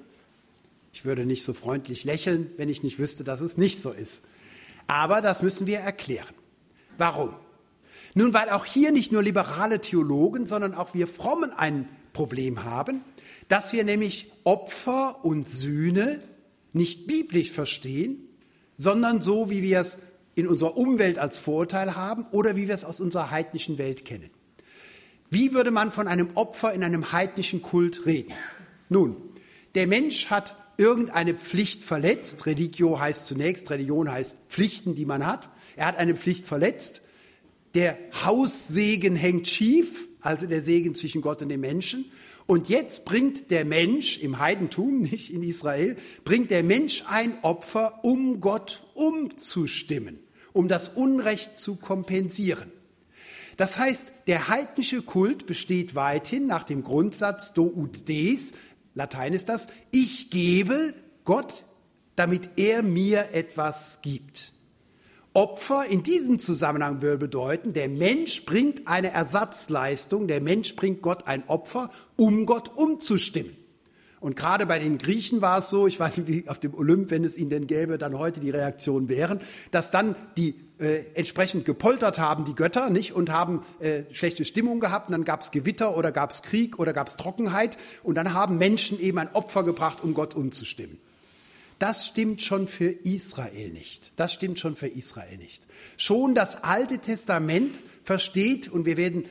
Speaker 1: Ich würde nicht so freundlich lächeln, wenn ich nicht wüsste, dass es nicht so ist. Aber das müssen wir erklären. Warum? Nun, weil auch hier nicht nur liberale Theologen, sondern auch wir Frommen ein Problem haben, dass wir nämlich Opfer und Sühne nicht biblisch verstehen, sondern so, wie wir es in unserer Umwelt als Vorurteil haben oder wie wir es aus unserer heidnischen Welt kennen. Wie würde man von einem Opfer in einem heidnischen Kult reden? Nun, der Mensch hat irgendeine Pflicht verletzt. Religion heißt Pflichten, die man hat. Er hat eine Pflicht verletzt. Der Haussegen hängt schief, also der Segen zwischen Gott und dem Menschen. Und jetzt bringt der Mensch im Heidentum, nicht in Israel, bringt der Mensch ein Opfer, um Gott umzustimmen, um das Unrecht zu kompensieren. Das heißt, der heidnische Kult besteht weithin nach dem Grundsatz do ut des, Latein ist das, ich gebe Gott, damit er mir etwas gibt. Opfer in diesem Zusammenhang würde bedeuten, der Mensch bringt eine Ersatzleistung, der Mensch bringt Gott ein Opfer, um Gott umzustimmen. Und gerade bei den Griechen war es so, ich weiß nicht, wie auf dem Olymp, wenn es ihn denn gäbe, dann heute die Reaktion wären, dass dann die entsprechend gepoltert haben, die Götter, nicht, und haben schlechte Stimmung gehabt, und dann gab es Gewitter oder gab es Krieg oder gab es Trockenheit und dann haben Menschen eben ein Opfer gebracht, um Gott umzustimmen. Das stimmt schon für Israel nicht. Das stimmt schon für Israel nicht. Schon das Alte Testament versteht, und wir werden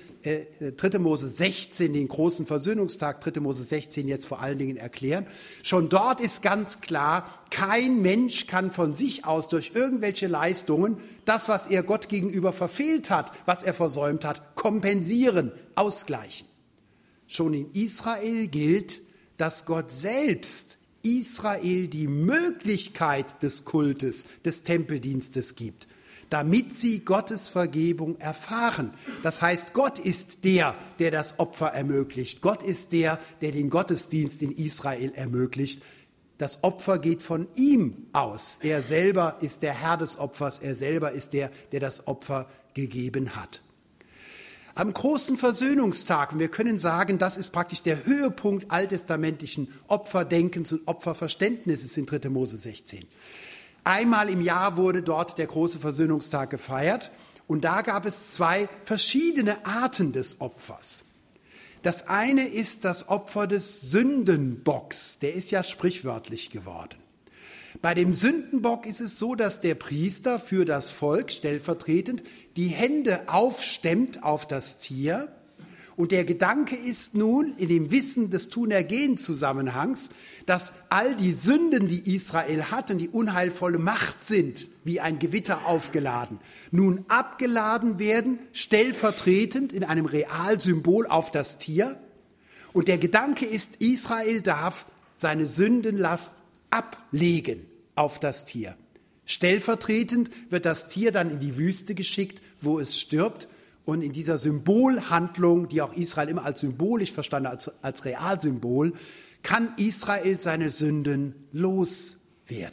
Speaker 1: 3. Mose 16, den großen Versöhnungstag 3. Mose 16 jetzt vor allen Dingen erklären. Schon dort ist ganz klar, kein Mensch kann von sich aus durch irgendwelche Leistungen das, was er Gott gegenüber verfehlt hat, was er versäumt hat, kompensieren, ausgleichen. Schon in Israel gilt, dass Gott selbst Israel die Möglichkeit des Kultes, des Tempeldienstes gibt, damit sie Gottes Vergebung erfahren. Das heißt, Gott ist der, der das Opfer ermöglicht. Gott ist der, der den Gottesdienst in Israel ermöglicht. Das Opfer geht von ihm aus. Er selber ist der Herr des Opfers. Er selber ist der, der das Opfer gegeben hat. Am großen Versöhnungstag, und wir können sagen, das ist praktisch der Höhepunkt alttestamentlichen Opferdenkens und Opferverständnisses in 3. Mose 16. Einmal im Jahr wurde dort der große Versöhnungstag gefeiert und da gab es 2 verschiedene Arten des Opfers. Das eine ist das Opfer des Sündenbocks, der ist ja sprichwörtlich geworden. Bei dem Sündenbock ist es so, dass der Priester für das Volk stellvertretend die Hände aufstemmt auf das Tier. Und der Gedanke ist nun in dem Wissen des Tun-Ergehen-Zusammenhangs, dass all die Sünden, die Israel hat und die unheilvolle Macht sind, wie ein Gewitter aufgeladen, nun abgeladen werden, stellvertretend in einem Realsymbol auf das Tier. Und der Gedanke ist, Israel darf seine Sündenlast ablegen auf das Tier. Stellvertretend wird das Tier dann in die Wüste geschickt, wo es stirbt. Und in dieser Symbolhandlung, die auch Israel immer als symbolisch verstanden hat, als Realsymbol, kann Israel seine Sünden loswerden.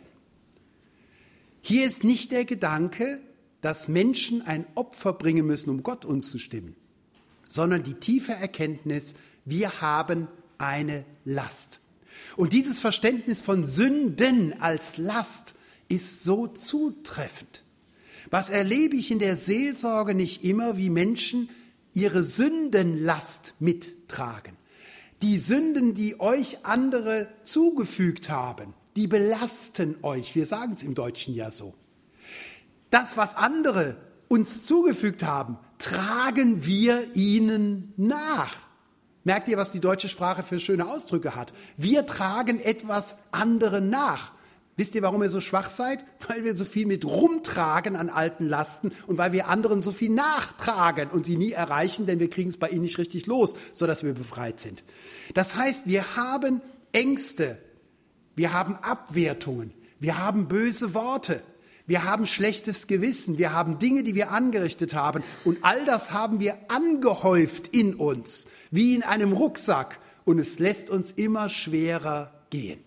Speaker 1: Hier ist nicht der Gedanke, dass Menschen ein Opfer bringen müssen, um Gott umzustimmen, sondern die tiefe Erkenntnis, wir haben eine Last. Und dieses Verständnis von Sünden als Last ist so zutreffend. Was erlebe ich in der Seelsorge nicht immer, wie Menschen ihre Sündenlast mittragen. Die Sünden, die euch andere zugefügt haben, die belasten euch. Wir sagen es im Deutschen ja so. Das, was andere uns zugefügt haben, tragen wir ihnen nach. Merkt ihr, was die deutsche Sprache für schöne Ausdrücke hat? Wir tragen etwas anderen nach. Wisst ihr, warum ihr so schwach seid? Weil wir so viel mit rumtragen an alten Lasten und weil wir anderen so viel nachtragen und sie nie erreichen, denn wir kriegen es bei ihnen nicht richtig los, sodass wir befreit sind. Das heißt, wir haben Ängste, wir haben Abwertungen, wir haben böse Worte, wir haben schlechtes Gewissen, wir haben Dinge, die wir angerichtet haben und all das haben wir angehäuft in uns, wie in einem Rucksack und es lässt uns immer schwerer gehen.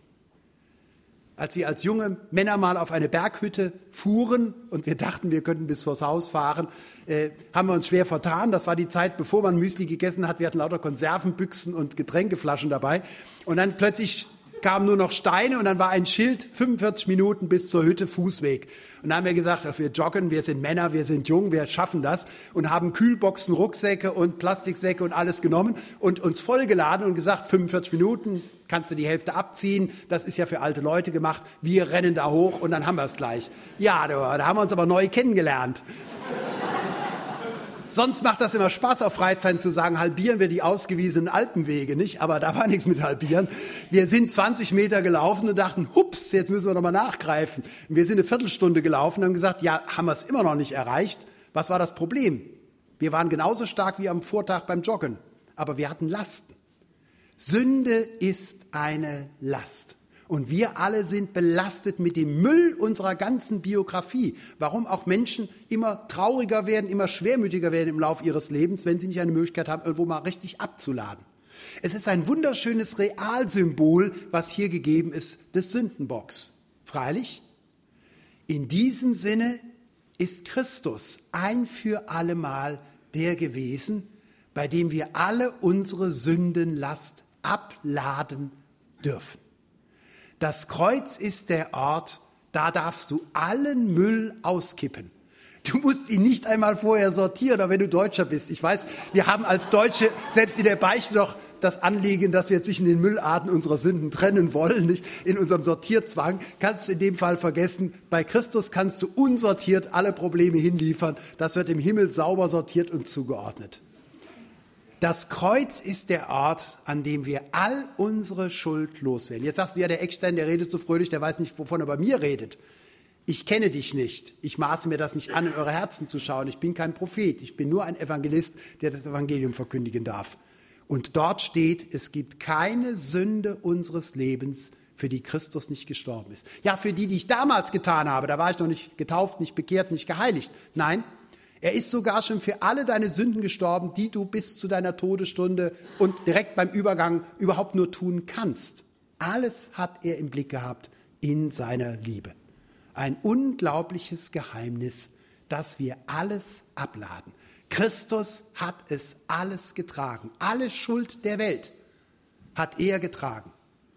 Speaker 1: Als wir als junge Männer mal auf eine Berghütte fuhren und wir dachten, wir könnten bis vors Haus fahren, haben wir uns schwer vertan. Das war die Zeit, bevor man Müsli gegessen hat. Wir hatten lauter Konservenbüchsen und Getränkeflaschen dabei. Und dann plötzlich kamen nur noch Steine und dann war ein Schild, 45 Minuten bis zur Hütte, Fußweg. Und dann haben wir gesagt, wir joggen, wir sind Männer, wir sind jung, wir schaffen das und haben Kühlboxen, Rucksäcke und Plastiksäcke und alles genommen und uns vollgeladen und gesagt, 45 Minuten, kannst du die Hälfte abziehen, das ist ja für alte Leute gemacht, wir rennen da hoch und dann haben wir es gleich. Ja, da haben wir uns aber neu kennengelernt. Sonst macht das immer Spaß auf Freizeiten zu sagen, halbieren wir die ausgewiesenen Alpenwege, nicht? Aber da war nichts mit halbieren. Wir sind 20 Meter gelaufen und dachten, hups, jetzt müssen wir nochmal nachgreifen. Und wir sind eine Viertelstunde gelaufen und haben gesagt, ja, haben wir es immer noch nicht erreicht. Was war das Problem? Wir waren genauso stark wie am Vortag beim Joggen, aber wir hatten Lasten. Sünde ist eine Last. Und wir alle sind belastet mit dem Müll unserer ganzen Biografie. Warum auch Menschen immer trauriger werden, immer schwermütiger werden im Laufe ihres Lebens, wenn sie nicht eine Möglichkeit haben, irgendwo mal richtig abzuladen. Es ist ein wunderschönes Realsymbol, was hier gegeben ist, des Sündenbocks. Freilich, in diesem Sinne ist Christus ein für allemal der gewesen, bei dem wir alle unsere Sündenlast abladen dürfen. Das Kreuz ist der Ort, da darfst du allen Müll auskippen. Du musst ihn nicht einmal vorher sortieren, aber wenn du Deutscher bist. Ich weiß, wir haben als Deutsche selbst in der Beichte noch das Anliegen, dass wir zwischen den Müllarten unserer Sünden trennen wollen. Nicht? In unserem Sortierzwang kannst du in dem Fall vergessen, bei Christus kannst du unsortiert alle Probleme hinliefern. Das wird im Himmel sauber sortiert und zugeordnet. Das Kreuz ist der Ort, an dem wir all unsere Schuld loswerden. Jetzt sagst du, ja, der Eckstein, der redet so fröhlich, der weiß nicht, wovon er bei mir redet. Ich kenne dich nicht. Ich maße mir das nicht an, in eure Herzen zu schauen. Ich bin kein Prophet. Ich bin nur ein Evangelist, der das Evangelium verkündigen darf. Und dort steht, es gibt keine Sünde unseres Lebens, für die Christus nicht gestorben ist. Ja, für die ich damals getan habe, da war ich noch nicht getauft, nicht bekehrt, nicht geheiligt. Nein, er ist sogar schon für alle deine Sünden gestorben, die du bis zu deiner Todesstunde und direkt beim Übergang überhaupt nur tun kannst. Alles hat er im Blick gehabt in seiner Liebe. Ein unglaubliches Geheimnis, dass wir alles abladen. Christus hat es alles getragen. Alle Schuld der Welt hat er getragen.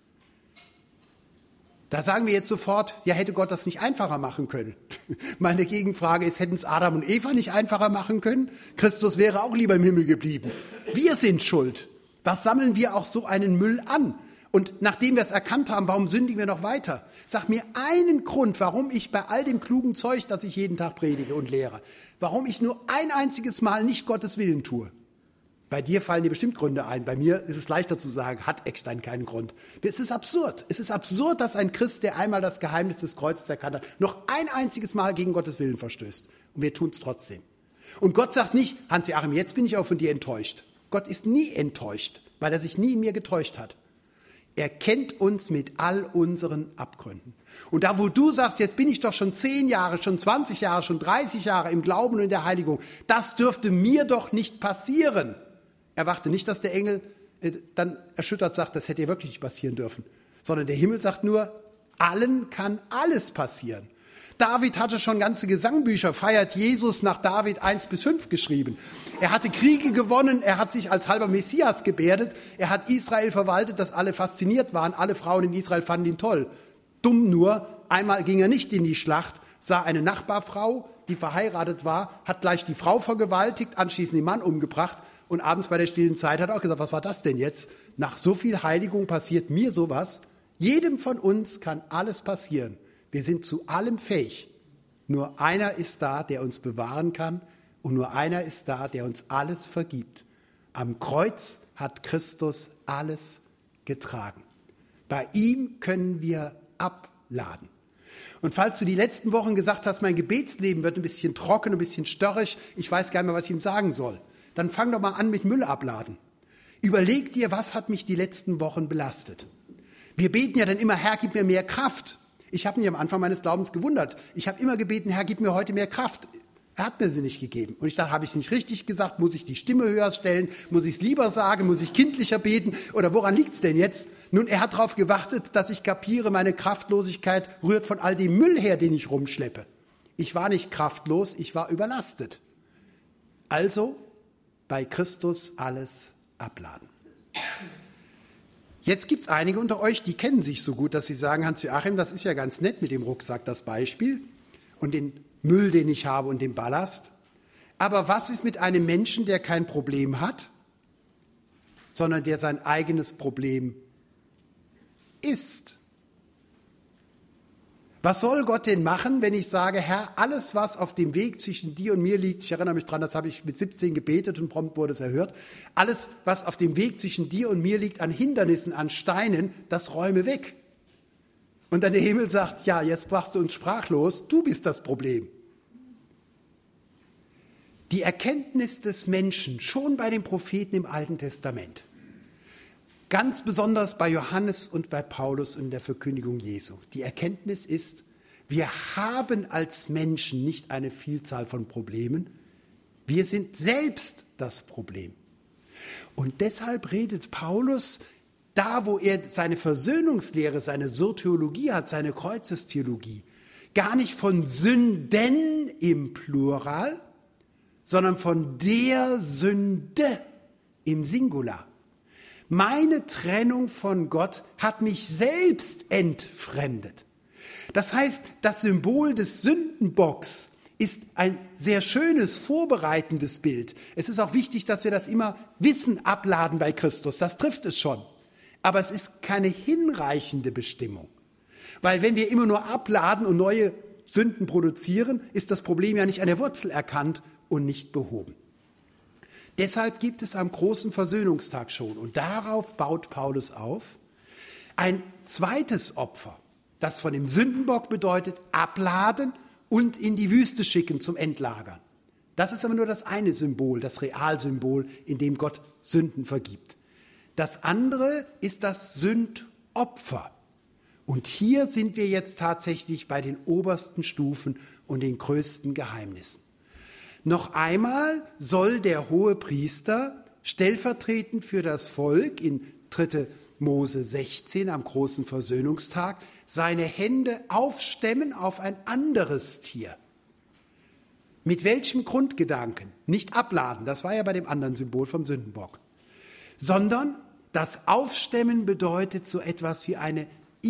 Speaker 1: Da sagen wir jetzt sofort, ja, hätte Gott das nicht einfacher machen können? Meine Gegenfrage ist, hätten es Adam und Eva nicht einfacher machen können? Christus wäre auch lieber im Himmel geblieben. Wir sind schuld. Was sammeln wir auch so einen Müll an? Und nachdem wir es erkannt haben, warum sündigen wir noch weiter? Sag mir einen Grund, warum ich bei all dem klugen Zeug, das ich jeden Tag predige und lehre, warum ich nur ein einziges Mal nicht Gottes Willen tue. Bei dir fallen dir bestimmt Gründe ein. Bei mir ist es leichter zu sagen, hat Eckstein keinen Grund. Es ist absurd. Es ist absurd, dass ein Christ, der einmal das Geheimnis des Kreuzes erkannt hat, noch ein einziges Mal gegen Gottes Willen verstößt. Und wir tun es trotzdem. Und Gott sagt nicht, Hans-Joachim, jetzt bin ich auch von dir enttäuscht. Gott ist nie enttäuscht, weil er sich nie in mir getäuscht hat. Er kennt uns mit all unseren Abgründen. Und da, wo du sagst, jetzt bin ich doch schon 10 Jahre, schon 20 Jahre, schon 30 Jahre im Glauben und in der Heiligung, das dürfte mir doch nicht passieren. Erwarte nicht, dass der Engel dann erschüttert sagt, das hätte ja wirklich nicht passieren dürfen, sondern der Himmel sagt nur, allen kann alles passieren. David hatte schon ganze Gesangbücher, feiert Jesus nach David 1-5 geschrieben. Er hatte Kriege gewonnen, er hat sich als halber Messias gebärdet, er hat Israel verwaltet, dass alle fasziniert waren, alle Frauen in Israel fanden ihn toll. Dumm nur, einmal ging er nicht in die Schlacht, sah eine Nachbarfrau, die verheiratet war, hat gleich die Frau vergewaltigt, anschließend den Mann umgebracht und abends bei der stillen Zeit hat er auch gesagt, was war das denn jetzt? Nach so viel Heiligung passiert mir sowas. Jedem von uns kann alles passieren. Wir sind zu allem fähig. Nur einer ist da, der uns bewahren kann und nur einer ist da, der uns alles vergibt. Am Kreuz hat Christus alles getragen. Bei ihm können wir abladen. Und falls du die letzten Wochen gesagt hast, mein Gebetsleben wird ein bisschen trocken, ein bisschen störrisch, ich weiß gar nicht mehr, was ich ihm sagen soll, dann fang doch mal an mit Müll abladen. Überleg dir, was hat mich die letzten Wochen belastet. Wir beten ja dann immer, Herr, gib mir mehr Kraft. Ich habe mich am Anfang meines Glaubens gewundert. Ich habe immer gebeten, Herr, gib mir heute mehr Kraft. Er hat mir sie nicht gegeben. Und ich dachte, habe ich es nicht richtig gesagt? Muss ich die Stimme höher stellen? Muss ich es lieber sagen? Muss ich kindlicher beten? Oder woran liegt es denn jetzt? Nun, er hat darauf gewartet, dass ich kapiere, meine Kraftlosigkeit rührt von all dem Müll her, den ich rumschleppe. Ich war nicht kraftlos, ich war überlastet. Also bei Christus alles abladen. Jetzt gibt es einige unter euch, die kennen sich so gut, dass sie sagen, Hans-Joachim, das ist ja ganz nett mit dem Rucksack, das Beispiel und den Müll, den ich habe und dem Ballast. Aber was ist mit einem Menschen, der kein Problem hat, sondern der sein eigenes Problem ist? Was soll Gott denn machen, wenn ich sage, Herr, alles, was auf dem Weg zwischen dir und mir liegt, ich erinnere mich dran, das habe ich mit 17 gebetet und prompt wurde es erhört, alles, was auf dem Weg zwischen dir und mir liegt an Hindernissen, an Steinen, das räume weg. Und dann der Himmel sagt, ja, jetzt machst du uns sprachlos, du bist das Problem. Die Erkenntnis des Menschen, schon bei den Propheten im Alten Testament, ganz besonders bei Johannes und bei Paulus in der Verkündigung Jesu. Die Erkenntnis ist, wir haben als Menschen nicht eine Vielzahl von Problemen, wir sind selbst das Problem. Und deshalb redet Paulus, da wo er seine Versöhnungslehre, seine Soteriologie hat, seine Kreuzestheologie, gar nicht von Sünden im Plural, sondern von der Sünde im Singular. Meine Trennung von Gott hat mich selbst entfremdet. Das heißt, das Symbol des Sündenbocks ist ein sehr schönes, vorbereitendes Bild. Es ist auch wichtig, dass wir das immer wissen, abladen bei Christus. Das trifft es schon. Aber es ist keine hinreichende Bestimmung. Weil wenn wir immer nur abladen und neue Sünden produzieren, ist das Problem ja nicht an der Wurzel erkannt und nicht behoben. Deshalb gibt es am großen Versöhnungstag schon, und darauf baut Paulus auf, ein zweites Opfer, das von dem Sündenbock bedeutet, abladen und in die Wüste schicken zum Entlagern. Das ist aber nur das eine Symbol, das Realsymbol, in dem Gott Sünden vergibt. Das andere ist das Sündopfer. Und hier sind wir jetzt tatsächlich bei den obersten Stufen und den größten Geheimnissen. Noch einmal soll der Hohepriester stellvertretend für das Volk in 3. Mose 16 am großen Versöhnungstag seine Hände aufstemmen auf ein anderes Tier. Mit welchem Grundgedanken? Nicht abladen, das war ja bei dem anderen Symbol vom Sündenbock. Sondern das Aufstemmen bedeutet so etwas wie eine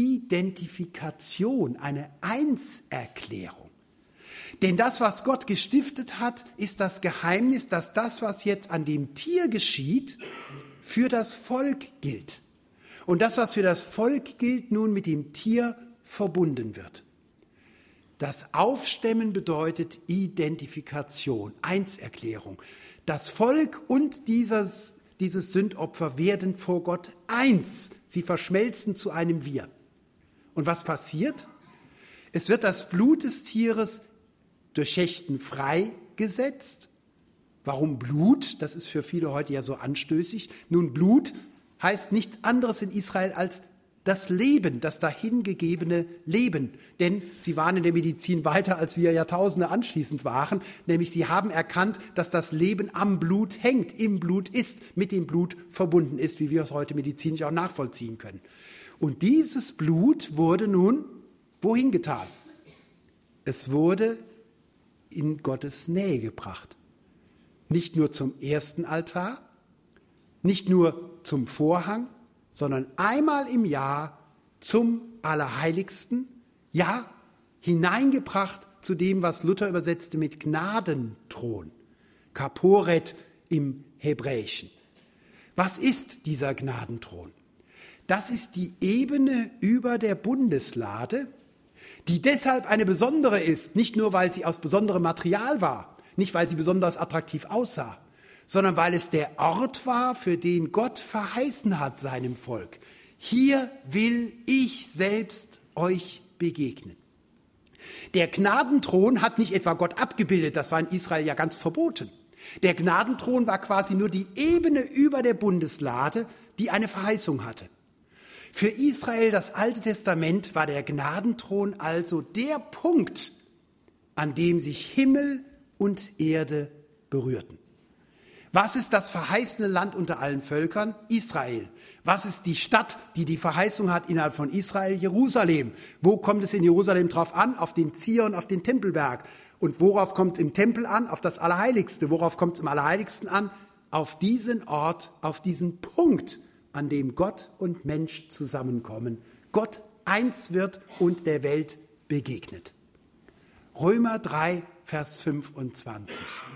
Speaker 1: Identifikation, eine Einserklärung. Denn das, was Gott gestiftet hat, ist das Geheimnis, dass das, was jetzt an dem Tier geschieht, für das Volk gilt. Und das, was für das Volk gilt, nun mit dem Tier verbunden wird. Das Aufstemmen bedeutet Identifikation, Einserklärung. Das Volk und dieses Sündopfer werden vor Gott eins. Sie verschmelzen zu einem Wir. Und was passiert? Es wird das Blut des Tieres durch Schächten freigesetzt. Warum Blut? Das ist für viele heute ja so anstößig. Nun, Blut heißt nichts anderes in Israel als das Leben, das dahingegebene Leben. Denn sie waren in der Medizin weiter, als wir Jahrtausende anschließend waren. Nämlich sie haben erkannt, dass das Leben am Blut hängt, im Blut ist, mit dem Blut verbunden ist, wie wir es heute medizinisch auch nachvollziehen können. Und dieses Blut wurde nun wohin getan? Es wurde in Gottes Nähe gebracht. Nicht nur zum ersten Altar, nicht nur zum Vorhang, sondern einmal im Jahr zum Allerheiligsten, ja, hineingebracht zu dem, was Luther übersetzte mit Gnadenthron, Kaporet im Hebräischen. Was ist dieser Gnadenthron? Das ist die Ebene über der Bundeslade, die deshalb eine besondere ist, nicht nur, weil sie aus besonderem Material war, nicht, weil sie besonders attraktiv aussah, sondern weil es der Ort war, für den Gott verheißen hat seinem Volk. Hier will ich selbst euch begegnen. Der Gnadenthron hat nicht etwa Gott abgebildet, das war in Israel ja ganz verboten. Der Gnadenthron war quasi nur die Ebene über der Bundeslade, die eine Verheißung hatte. Für Israel, das Alte Testament, war der Gnadenthron also der Punkt, an dem sich Himmel und Erde berührten. Was ist das verheißene Land unter allen Völkern? Israel. Was ist die Stadt, die die Verheißung hat innerhalb von Israel? Jerusalem. Wo kommt es in Jerusalem drauf an? Auf den Zion, auf den Tempelberg. Und worauf kommt es im Tempel an? Auf das Allerheiligste. Worauf kommt es im Allerheiligsten an? Auf diesen Ort, auf diesen Punkt, an dem Gott und Mensch zusammenkommen. Gott eins wird und der Welt begegnet. Römer 3, Vers 25.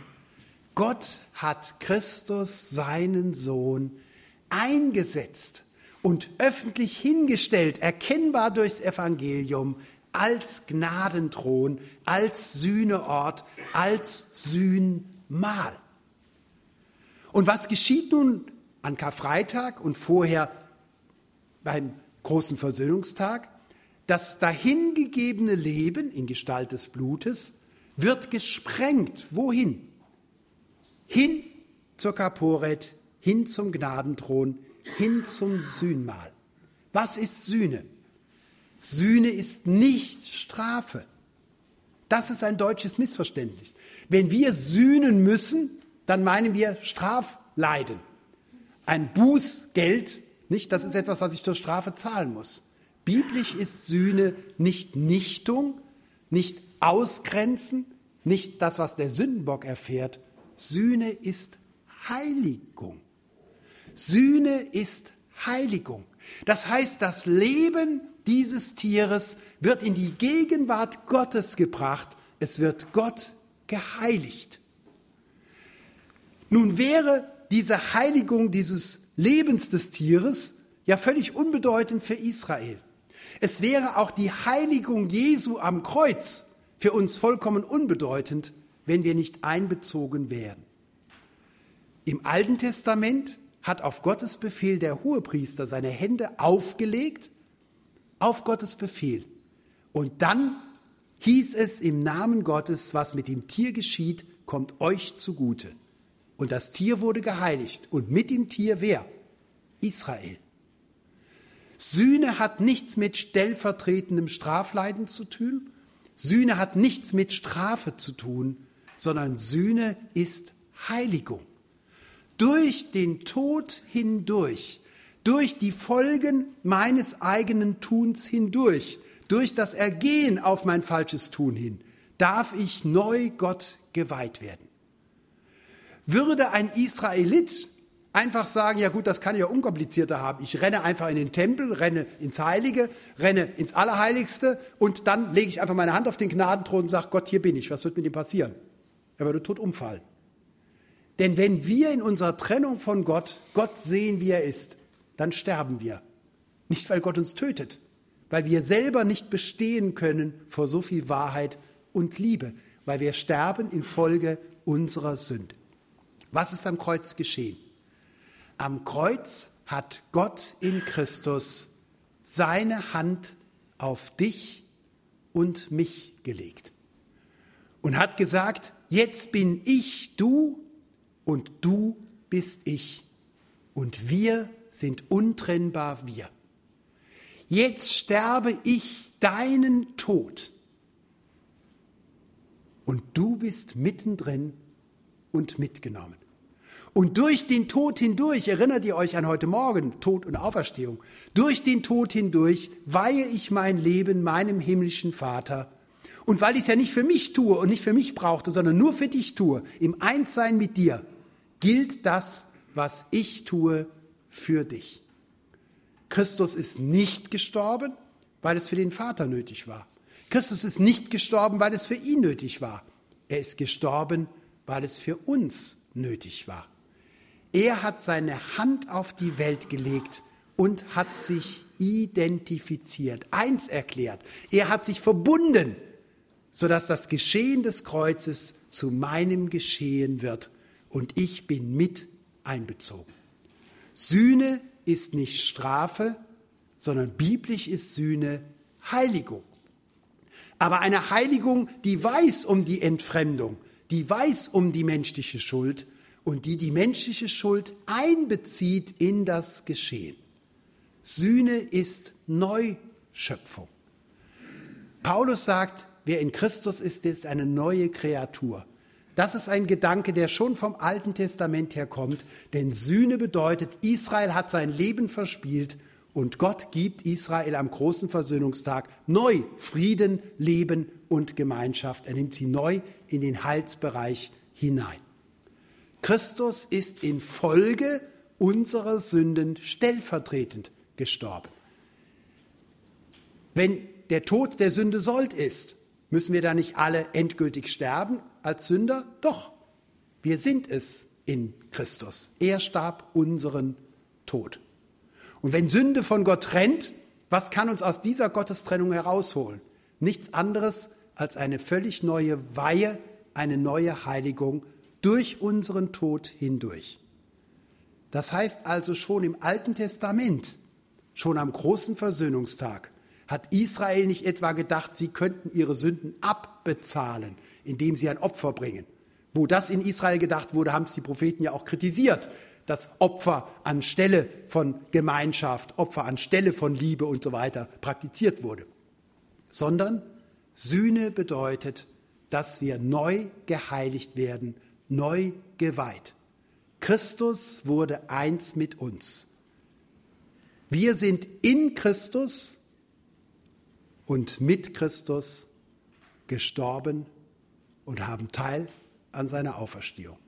Speaker 1: Gott hat Christus, seinen Sohn, eingesetzt und öffentlich hingestellt, erkennbar durchs Evangelium, als Gnadenthron, als Sühneort, als Sühnmahl. Und was geschieht nun an Karfreitag und vorher beim großen Versöhnungstag? Das dahingegebene Leben in Gestalt des Blutes wird gesprengt. Wohin? Hin zur Kaporet, hin zum Gnadenthron, hin zum Sühnmahl. Was ist Sühne? Sühne ist nicht Strafe. Das ist ein deutsches Missverständnis. Wenn wir sühnen müssen, dann meinen wir Strafleiden. Ein Bußgeld, nicht, das ist etwas, was ich zur Strafe zahlen muss. Biblisch ist Sühne nicht Nichtung, nicht Ausgrenzen, nicht das, was der Sündenbock erfährt. Sühne ist Heiligung. Sühne ist Heiligung. Das heißt, das Leben dieses Tieres wird in die Gegenwart Gottes gebracht. Es wird Gott geheiligt. Nun wäre diese Heiligung dieses Lebens des Tieres ja völlig unbedeutend für Israel. Es wäre auch die Heiligung Jesu am Kreuz für uns vollkommen unbedeutend, wenn wir nicht einbezogen wären. Im Alten Testament hat auf Gottes Befehl der Hohepriester seine Hände aufgelegt, auf Gottes Befehl. Und dann hieß es im Namen Gottes, was mit dem Tier geschieht, kommt euch zugute. Und das Tier wurde geheiligt. Und mit dem Tier wer? Israel. Sühne hat nichts mit stellvertretendem Strafleiden zu tun. Sühne hat nichts mit Strafe zu tun, sondern Sühne ist Heiligung. Durch den Tod hindurch, durch die Folgen meines eigenen Tuns hindurch, durch das Ergehen auf mein falsches Tun hin, darf ich neu Gott geweiht werden. Würde ein Israelit einfach sagen, ja gut, das kann ich ja unkomplizierter haben. Ich renne einfach in den Tempel, renne ins Heilige, renne ins Allerheiligste und dann lege ich einfach meine Hand auf den Gnadenthron und sage, Gott, hier bin ich. Was wird mit ihm passieren? Er würde tot umfallen. Denn wenn wir in unserer Trennung von Gott sehen, wie er ist, dann sterben wir. Nicht, weil Gott uns tötet, weil wir selber nicht bestehen können vor so viel Wahrheit und Liebe, weil wir sterben infolge unserer Sünde. Was ist am Kreuz geschehen? Am Kreuz hat Gott in Christus seine Hand auf dich und mich gelegt und hat gesagt, jetzt bin ich du und du bist ich und wir sind untrennbar wir. Jetzt sterbe ich deinen Tod und du bist mittendrin und mitgenommen. Und durch den Tod hindurch, erinnert ihr euch an heute Morgen, Tod und Auferstehung, durch den Tod hindurch weihe ich mein Leben meinem himmlischen Vater. Und weil ich es ja nicht für mich tue und nicht für mich brauchte, sondern nur für dich tue, im Einssein mit dir, gilt das, was ich tue, für dich. Christus ist nicht gestorben, weil es für den Vater nötig war. Christus ist nicht gestorben, weil es für ihn nötig war. Er ist gestorben, weil es für uns nötig war. Er hat seine Hand auf die Welt gelegt und hat sich identifiziert, eins erklärt. Er hat sich verbunden, sodass das Geschehen des Kreuzes zu meinem Geschehen wird und ich bin mit einbezogen. Sühne ist nicht Strafe, sondern biblisch ist Sühne Heiligung. Aber eine Heiligung, die weiß um die Entfremdung, die weiß um die menschliche Schuld und die menschliche Schuld einbezieht in das Geschehen. Sühne ist Neuschöpfung. Paulus sagt, wer in Christus ist eine neue Kreatur. Das ist ein Gedanke, der schon vom Alten Testament herkommt, denn Sühne bedeutet, Israel hat sein Leben verspielt und Gott gibt Israel am großen Versöhnungstag neu Frieden, Leben und Gemeinschaft. Er nimmt sie neu in den Heilsbereich hinein. Christus ist infolge unserer Sünden stellvertretend gestorben. Wenn der Tod der Sünde Sold ist, müssen wir da nicht alle endgültig sterben als Sünder? Doch, wir sind es in Christus. Er starb unseren Tod. Und wenn Sünde von Gott trennt, was kann uns aus dieser Gottestrennung herausholen? Nichts anderes als eine völlig neue Weihe, eine neue Heiligung durch unseren Tod hindurch. Das heißt also schon im Alten Testament, schon am großen Versöhnungstag, hat Israel nicht etwa gedacht, sie könnten ihre Sünden abbezahlen, indem sie ein Opfer bringen. Wo das in Israel gedacht wurde, haben es die Propheten ja auch kritisiert, dass Opfer anstelle von Gemeinschaft, Opfer anstelle von Liebe und so weiter praktiziert wurde. Sondern Sühne bedeutet, dass wir neu geheiligt werden, neu geweiht. Christus wurde eins mit uns. Wir sind in Christus und mit Christus gestorben und haben Teil an seiner Auferstehung.